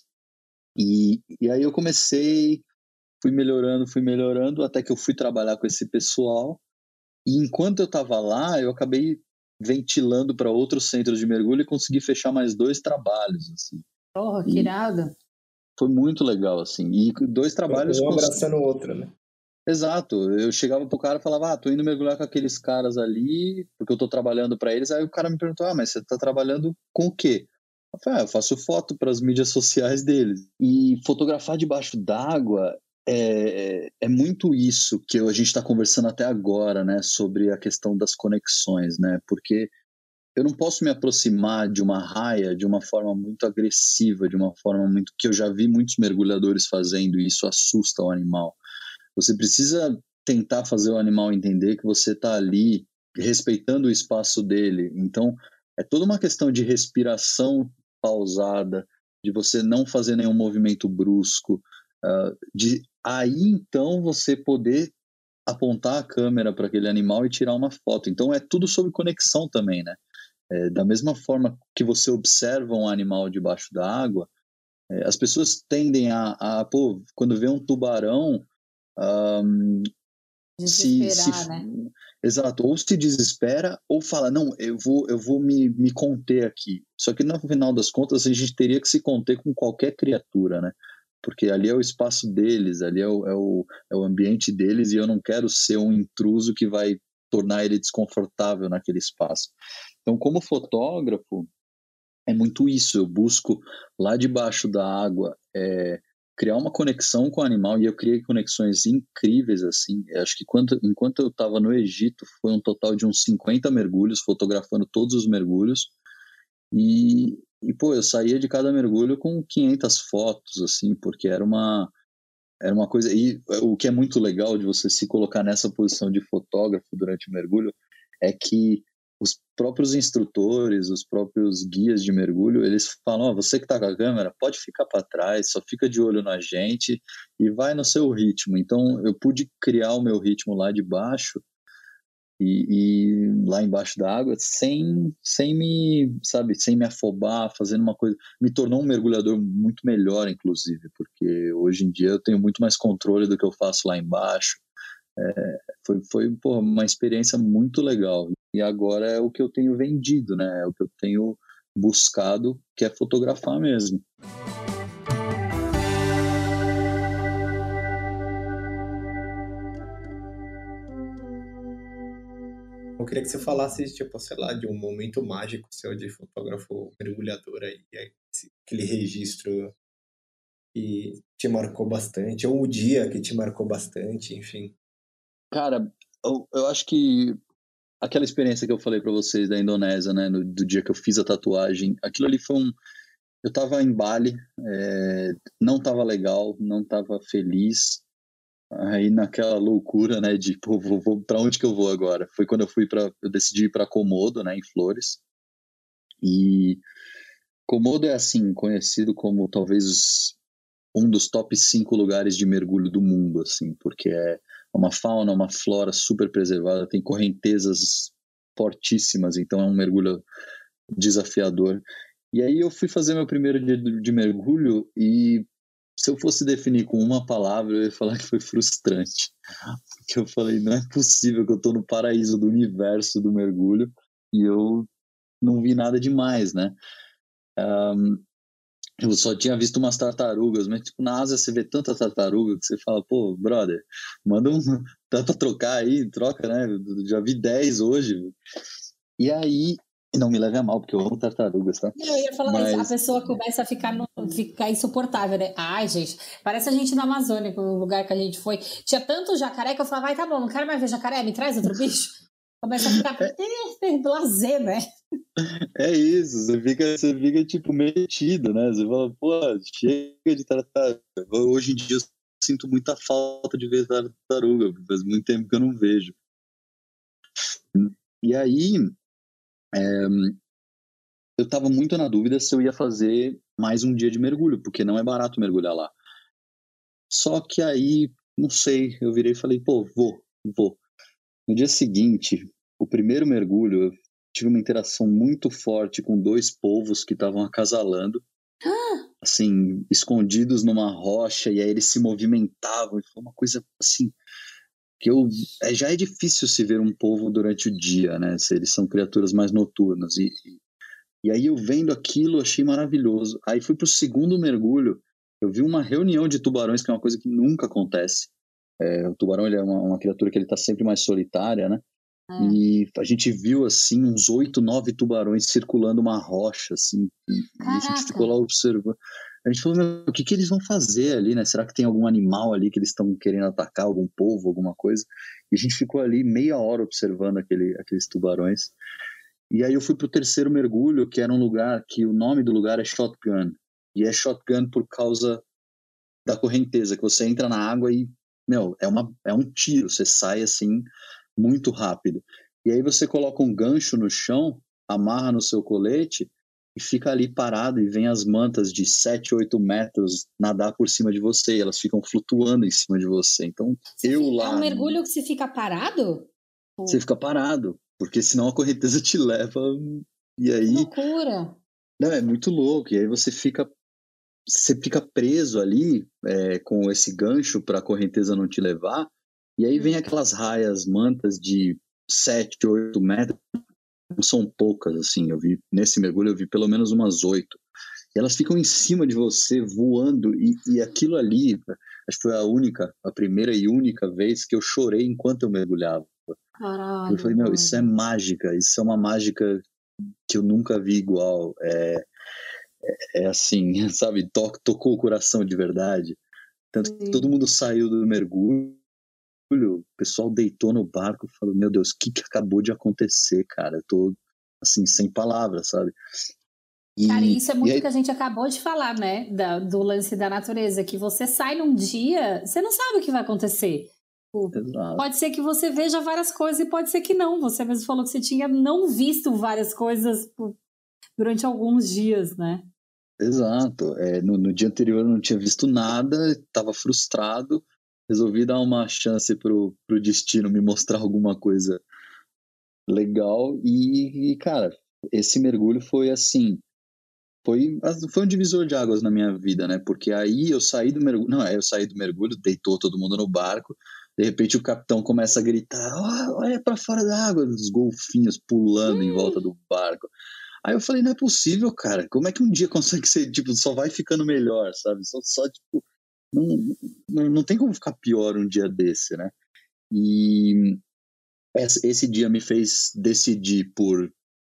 E aí eu fui melhorando, até que eu fui trabalhar com esse pessoal, e enquanto eu estava lá, eu acabei ventilando para outros centros de mergulho e consegui fechar mais 2 trabalhos, assim. Porra, que irado. Foi muito legal, assim. E 2 trabalhos... Um abraçando o outro, né? Exato. Eu chegava pro cara e falava, tô indo mergulhar com aqueles caras ali, porque eu tô trabalhando para eles. Aí o cara me perguntou, mas você tá trabalhando com o quê? Eu falei, eu faço foto para as mídias sociais deles. E fotografar debaixo d'água é muito isso que a gente está conversando até agora, né? Sobre a questão das conexões, né? Porque eu não posso me aproximar de uma raia de uma forma muito agressiva, de uma forma muito... que eu já vi muitos mergulhadores fazendo e isso assusta o animal. Você precisa tentar fazer o animal entender que você está ali respeitando o espaço dele. Então, é toda uma questão de respiração pausada, de você não fazer nenhum movimento brusco, de aí então você poder apontar a câmera para aquele animal e tirar uma foto. Então, é tudo sobre conexão também, né? Da mesma forma que você observa um animal debaixo da água, as pessoas tendem pô, quando vê um tubarão, desesperar, né? Exato, ou se desespera ou fala, não, eu vou me conter aqui. Só que no final das contas a gente teria que se conter com qualquer criatura, né? Porque ali é o espaço deles, ali é o ambiente deles e eu não quero ser um intruso que vai tornar ele desconfortável naquele espaço. Então, como fotógrafo, é muito isso. Eu busco lá debaixo da água criar uma conexão com o animal, e eu criei conexões incríveis assim. Eu acho que enquanto eu estava no Egito, foi um total de uns 50 mergulhos, fotografando todos os mergulhos. Pô, eu saía de cada mergulho com 500 fotos, assim, porque era uma coisa... E o que é muito legal de você se colocar nessa posição de fotógrafo durante o mergulho é que os próprios instrutores, os próprios guias de mergulho, eles falam, você que está com a câmera, pode ficar para trás, só fica de olho na gente e vai no seu ritmo. Então, eu pude criar o meu ritmo lá de baixo e lá embaixo da água sem me afobar, fazendo uma coisa... Me tornou um mergulhador muito melhor, inclusive, porque hoje em dia eu tenho muito mais controle do que eu faço lá embaixo. Foi uma experiência muito legal. E agora é o que eu tenho vendido, né? É o que eu tenho buscado, que é fotografar mesmo. Eu queria que você falasse, tipo, sei lá, de um momento mágico seu de fotógrafo mergulhador aí, aquele registro que te marcou bastante, ou o dia que te marcou bastante, enfim. Cara, eu acho que aquela experiência que eu falei pra vocês da Indonésia, né, do dia que eu fiz a tatuagem, aquilo ali foi eu tava em Bali, não tava legal, não tava feliz, aí naquela loucura, né, de, pô, vou pra onde que eu vou agora? Foi quando eu decidi ir pra Komodo, né, em Flores, e Komodo é, assim, conhecido como talvez um dos top 5 lugares de mergulho do mundo, assim, porque é uma fauna, uma flora super preservada, tem correntezas fortíssimas, então é um mergulho desafiador. E aí eu fui fazer meu primeiro dia de mergulho e se eu fosse definir com uma palavra, eu ia falar que foi frustrante. Porque eu falei, não é possível que eu tô no paraíso do universo do mergulho e eu não vi nada demais, né? Eu só tinha visto umas tartarugas, mas tipo, na Ásia você vê tanta tartaruga que você fala, pô, brother, manda dá pra trocar aí, troca, né? Eu já vi 10 hoje. E aí, não me leve a mal, porque eu amo tartarugas, tá? Eu ia falar isso, a pessoa começa a ficar insuportável, né? Ai, gente, parece a gente na Amazônia, no lugar que a gente foi. Tinha tanto jacaré que eu falava, vai, tá bom, não quero mais ver jacaré, me traz outro bicho. Começa a ficar blasé, né? É isso, você fica tipo metido, né? Você fala, pô, chega de tartaruga. Hoje em dia eu sinto muita falta de ver tartaruga, faz muito tempo que eu não vejo. E aí, eu tava muito na dúvida se eu ia fazer mais um dia de mergulho, porque não é barato mergulhar lá. Só que aí, não sei, eu virei e falei, pô, vou. No dia seguinte, o primeiro mergulho, eu tive uma interação muito forte com 2 polvos que estavam acasalando, assim, escondidos numa rocha, e aí eles se movimentavam, e foi uma coisa assim, que já é difícil se ver um polvo durante o dia, né? Eles são criaturas mais noturnas, e aí eu vendo aquilo, achei maravilhoso. Aí fui pro segundo mergulho, eu vi uma reunião de tubarões, que é uma coisa que nunca acontece. O tubarão, ele é uma criatura que ele tá sempre mais solitária, né? E a gente viu, assim, uns 8, 9 tubarões circulando uma rocha, assim, e a gente ficou lá observando. A gente falou, meu, o que eles vão fazer ali, né? Será que tem algum animal ali que eles estão querendo atacar, algum polvo, alguma coisa? E a gente ficou ali meia hora observando aqueles tubarões. E aí eu fui pro terceiro mergulho, que era um lugar que o nome do lugar é Shotgun. E é Shotgun por causa da correnteza, que você entra na água e, meu, é um tiro, você sai assim muito rápido. E aí você coloca um gancho no chão, amarra no seu colete e fica ali parado e vem as mantas de 7, 8 metros nadar por cima de você, e elas ficam flutuando em cima de você. Então, É um mergulho que você fica parado? Você fica parado, porque senão a correnteza te leva e aí... Que loucura! Não, é muito louco, e aí você fica preso ali com esse gancho para a correnteza não te levar, e aí vem aquelas raias, mantas de 7, 8 metros, não são poucas, assim, nesse mergulho eu vi pelo menos umas 8, e elas ficam em cima de você, voando, e aquilo ali, acho que foi a primeira e única vez que eu chorei enquanto eu mergulhava. Caralho, eu falei, meu, isso é mágica, isso é uma mágica que eu nunca vi igual, assim, sabe, tocou o coração de verdade. Tanto que todo mundo saiu do mergulho, o pessoal deitou no barco e falou, meu Deus, o que acabou de acontecer, cara? Eu tô, assim, sem palavras, sabe? Cara, isso é muito que a gente acabou de falar, né? Do lance da natureza, que você sai num dia, você não sabe o que vai acontecer. Exato. Pode ser que você veja várias coisas e pode ser que não. Você mesmo falou que você tinha não visto várias coisas durante alguns dias, né? Exato. No dia anterior eu não tinha visto nada, estava frustrado, resolvi dar uma chance pro destino me mostrar alguma coisa legal e cara, esse mergulho foi assim, foi um divisor de águas na minha vida, né? Porque aí eu saí do mergulho, deitou todo mundo no barco, de repente o capitão começa a gritar, olha para fora da água, os golfinhos pulando em volta do barco. Aí eu falei, não é possível, cara. Como é que um dia consegue ser, tipo, só vai ficando melhor, sabe? Só tipo, não, não tem como ficar pior um dia desse, né? E esse dia me fez decidir por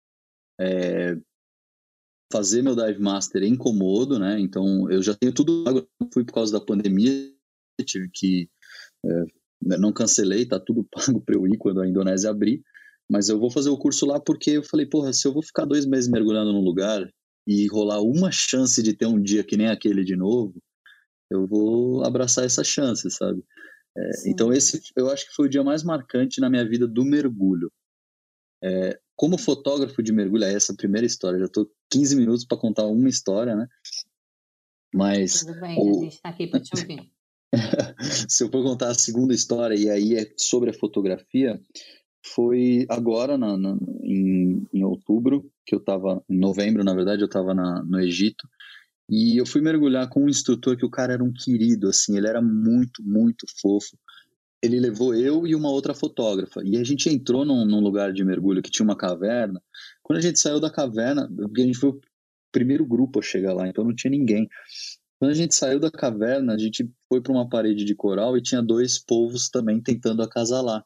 fazer meu Dive Master em Komodo, né? Então, eu já tenho tudo pago. Fui por causa da pandemia, tive que... não cancelei, tá tudo pago para eu ir quando a Indonésia abrir. Mas eu vou fazer o curso lá porque eu falei, porra, se eu vou ficar 2 meses mergulhando num lugar e rolar uma chance de ter um dia que nem aquele de novo, eu vou abraçar essa chance, sabe? Então esse eu acho que foi o dia mais marcante na minha vida do mergulho. Como fotógrafo de mergulho, é essa a primeira história. Já tô 15 minutos para contar uma história, né? Mas Tudo bem, a gente tá aqui para te ouvir. se eu for contar a segunda história, e aí é sobre a fotografia, foi agora em outubro, que eu estava, em novembro, na verdade, eu estava no Egito, e eu fui mergulhar com um instrutor que o cara era um querido, assim, ele era muito, muito fofo. Ele levou eu e uma outra fotógrafa, e a gente entrou num lugar de mergulho que tinha uma caverna. Quando a gente saiu da caverna, porque a gente foi o primeiro grupo a chegar lá, então não tinha ninguém. Quando a gente saiu da caverna, a gente foi para uma parede de coral e tinha 2 polvos também tentando acasalar.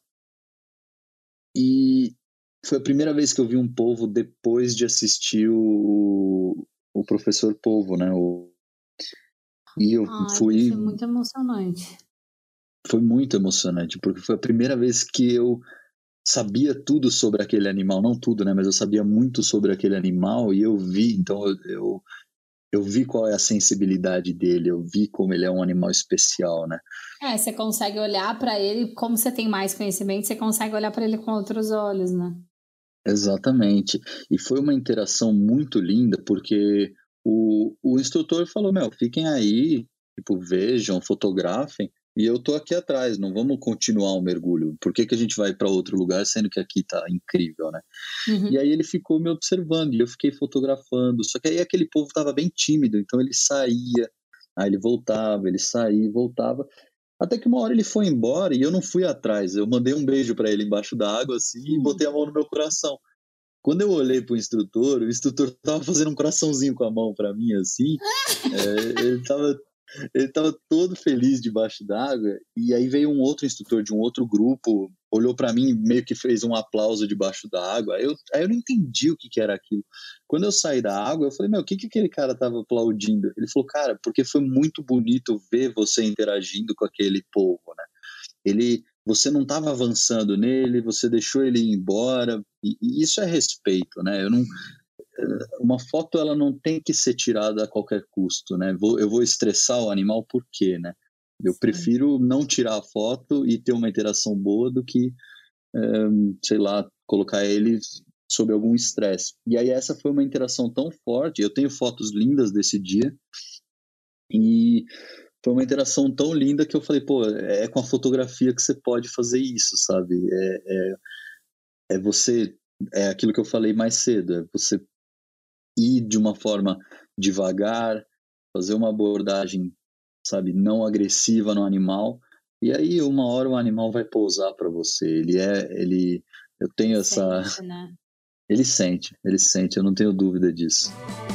E foi a primeira vez que eu vi um polvo depois de assistir o Professor Polvo, né? E eu Deve ser muito emocionante. Foi muito emocionante, porque foi a primeira vez que eu sabia tudo sobre aquele animal. Não tudo, né? Mas eu sabia muito sobre aquele animal e eu vi, então eu vi qual é a sensibilidade dele, eu vi como ele é um animal especial, né? Você consegue olhar para ele, como você tem mais conhecimento, você consegue olhar para ele com outros olhos, né? Exatamente. E foi uma interação muito linda, porque o instrutor falou, fiquem aí, tipo, vejam, fotografem, e eu tô aqui atrás, não vamos continuar o mergulho. Por que a gente vai para outro lugar, sendo que aqui tá incrível, né? Uhum. E aí ele ficou me observando, e eu fiquei fotografando. Só que aí aquele povo tava bem tímido, então ele saía, aí ele voltava, ele saía e voltava. Até que uma hora ele foi embora e eu não fui atrás. Eu mandei um beijo para ele embaixo da água, assim, e botei a mão no meu coração. Quando eu olhei pro instrutor, o instrutor tava fazendo um coraçãozinho com a mão para mim, assim. Ele tava todo feliz debaixo d'água. E aí veio um outro instrutor de um outro grupo, olhou para mim, meio que fez um aplauso debaixo da água. Aí eu não entendi o que era aquilo. Quando eu saí da água, eu falei, o que aquele cara tava aplaudindo? Ele falou, cara, porque foi muito bonito ver você interagindo com aquele povo, né? Você não estava avançando nele, você deixou ele ir embora, e isso é respeito, né? Uma foto ela não tem que ser tirada a qualquer custo, né? Eu vou estressar o animal por quê, né? Eu prefiro não tirar a foto e ter uma interação boa do que, sei lá, colocar ele sob algum estresse. E aí essa foi uma interação tão forte, eu tenho fotos lindas desse dia, e foi uma interação tão linda que eu falei, é com a fotografia que você pode fazer isso, sabe? É aquilo que eu falei mais cedo, é você ir de uma forma devagar, fazer uma abordagem, sabe, não agressiva no animal, e aí uma hora o animal vai pousar para você. Eu tenho essa... Sente, né? Ele sente, eu não tenho dúvida disso.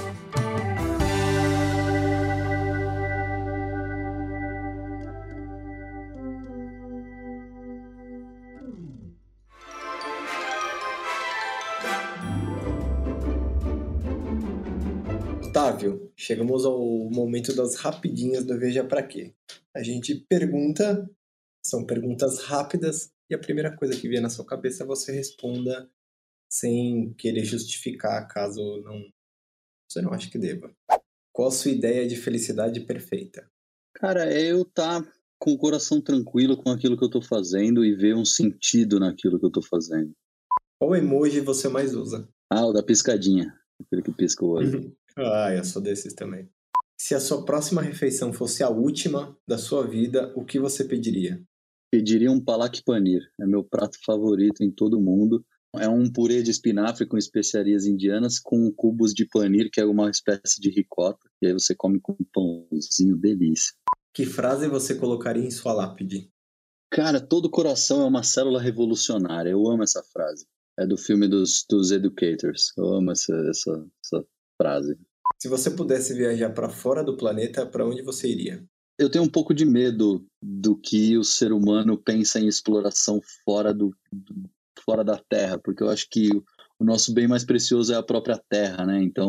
Otávio, chegamos ao momento das rapidinhas do Veja Pra Quê. A gente pergunta, são perguntas rápidas, e a primeira coisa que vier na sua cabeça você responda sem querer justificar caso você não ache que deva. Qual a sua ideia de felicidade perfeita? Cara, eu estar com o coração tranquilo com aquilo que eu tô fazendo e ver um sentido naquilo que eu tô fazendo. Qual emoji você mais usa? O da piscadinha, aquele que pisca o olho. Eu sou desses também. Se a sua próxima refeição fosse a última da sua vida, o que você pediria? Pediria um palak paneer, é meu prato favorito em todo o mundo. É um purê de espinafre com especiarias indianas com cubos de paneer, que é uma espécie de ricota, e aí você come com um pãozinho, delícia. Que frase você colocaria em sua lápide? Cara, todo coração é uma célula revolucionária, eu amo essa frase. É do filme dos Educators. Eu amo essa frase. Se você pudesse viajar para fora do planeta, para onde você iria? Eu tenho um pouco de medo do que o ser humano pensa em exploração fora da Terra, porque eu acho que o nosso bem mais precioso é a própria Terra, né? Então,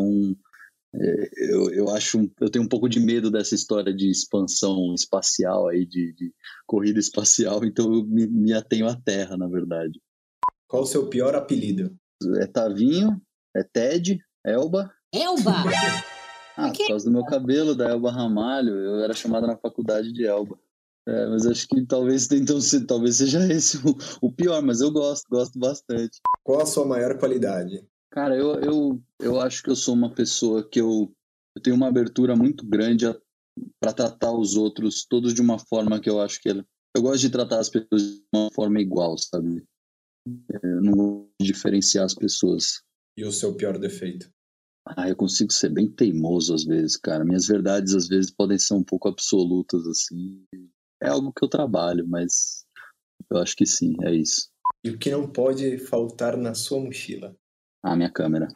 eu tenho um pouco de medo dessa história de expansão espacial aí, de corrida espacial, então eu me atenho à Terra, na verdade. Qual o seu pior apelido? É Tavinho, é Ted, Elba. Elba! Por causa do meu cabelo, da Elba Ramalho, eu era chamada na faculdade de Elba. Mas acho que talvez seja esse o pior, mas eu gosto bastante. Qual a sua maior qualidade? Cara, eu acho que eu sou uma pessoa que eu tenho uma abertura muito grande para tratar os outros todos de uma forma que eu acho que eu gosto de tratar as pessoas de uma forma igual, sabe? Eu não gosto de diferenciar as pessoas. E o seu pior defeito? Eu consigo ser bem teimoso às vezes, cara. Minhas verdades às vezes podem ser um pouco absolutas, assim. É algo que eu trabalho, mas eu acho que sim, é isso. E o que não pode faltar na sua mochila? Minha câmera.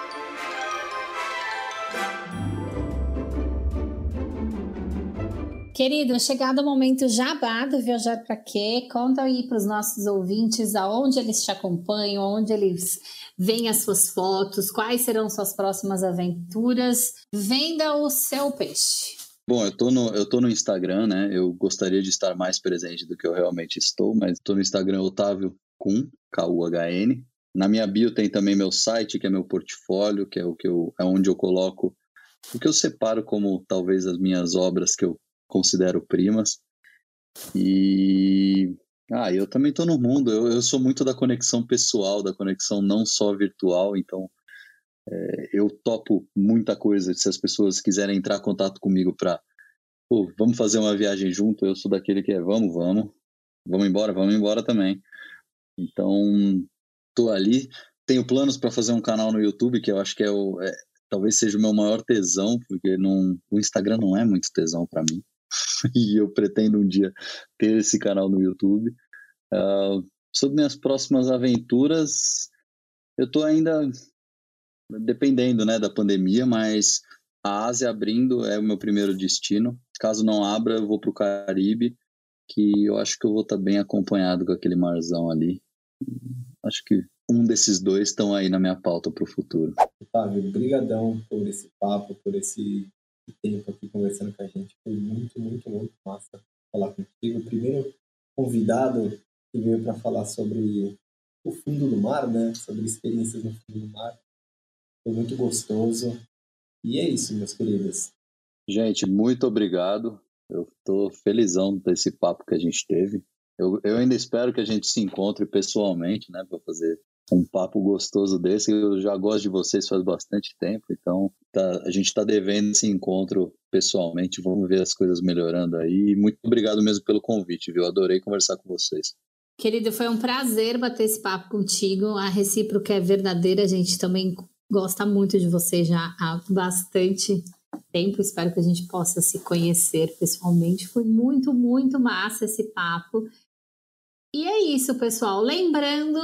Querido, chegado o momento jabá do Viajar Pra Quê, conta aí para os nossos ouvintes aonde eles te acompanham, onde eles veem as suas fotos, quais serão suas próximas aventuras. Venda o seu peixe. Bom, eu tô no Instagram, né? Eu gostaria de estar mais presente do que eu realmente estou, mas tô no Instagram Otávio Kuhn, K-U-H-N. Na minha bio tem também meu site, que é meu portfólio, que é onde eu coloco o que eu separo como talvez as minhas obras que eu considero primas. E eu também tô no mundo. Eu sou muito da conexão pessoal, da conexão não só virtual, então eu topo muita coisa. Se as pessoas quiserem entrar em contato comigo para vamos fazer uma viagem junto, eu sou daquele que vamos embora também. Então tô ali, tenho planos para fazer um canal no YouTube, que eu acho que talvez seja o meu maior tesão, porque o Instagram não é muito tesão para mim. E eu pretendo um dia ter esse canal no YouTube. Sobre minhas próximas aventuras, eu estou ainda dependendo, né, da pandemia, mas a Ásia abrindo é o meu primeiro destino. Caso não abra, eu vou para o Caribe, que eu acho que eu vou estar bem acompanhado com aquele marzão ali. Acho que um desses dois estão aí na minha pauta para o futuro. Otávio, brigadão por esse papo, por esse tempo aqui conversando com a gente. Foi muito, muito, muito massa falar contigo. O primeiro convidado que veio para falar sobre o fundo do mar, né? Sobre experiências no fundo do mar. Foi muito gostoso. E é isso, meus queridos. Gente, muito obrigado. Eu estou felizão desse papo que a gente teve. Eu ainda espero que a gente se encontre pessoalmente, né? Para fazer um papo gostoso desse. Eu já gosto de vocês faz bastante tempo, então a gente está devendo esse encontro pessoalmente. Vamos ver as coisas melhorando aí. Muito obrigado mesmo pelo convite, viu? Adorei conversar com vocês. Querido, foi um prazer bater esse papo contigo. A recíproca é verdadeira. A gente também gosta muito de você já há bastante tempo. Espero que a gente possa se conhecer pessoalmente. Foi muito, muito massa esse papo. E é isso, pessoal. Lembrando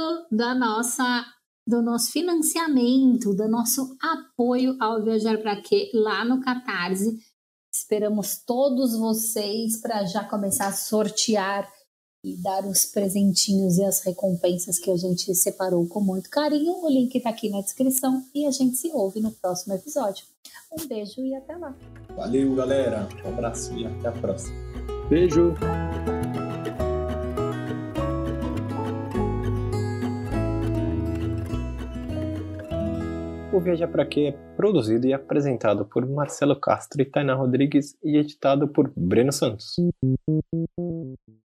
do nosso financiamento, do nosso apoio ao Viajar Pra Quê lá no Catarse. Esperamos todos vocês para já começar a sortear e dar os presentinhos e as recompensas que a gente separou com muito carinho. O link está aqui na descrição e a gente se ouve no próximo episódio. Um beijo e até lá. Valeu, galera. Um abraço e até a próxima. Beijo! O Viajar Pra Quê é produzido e apresentado por Marcelo Castro e Tainá Rodrigues e editado por Breno Santos.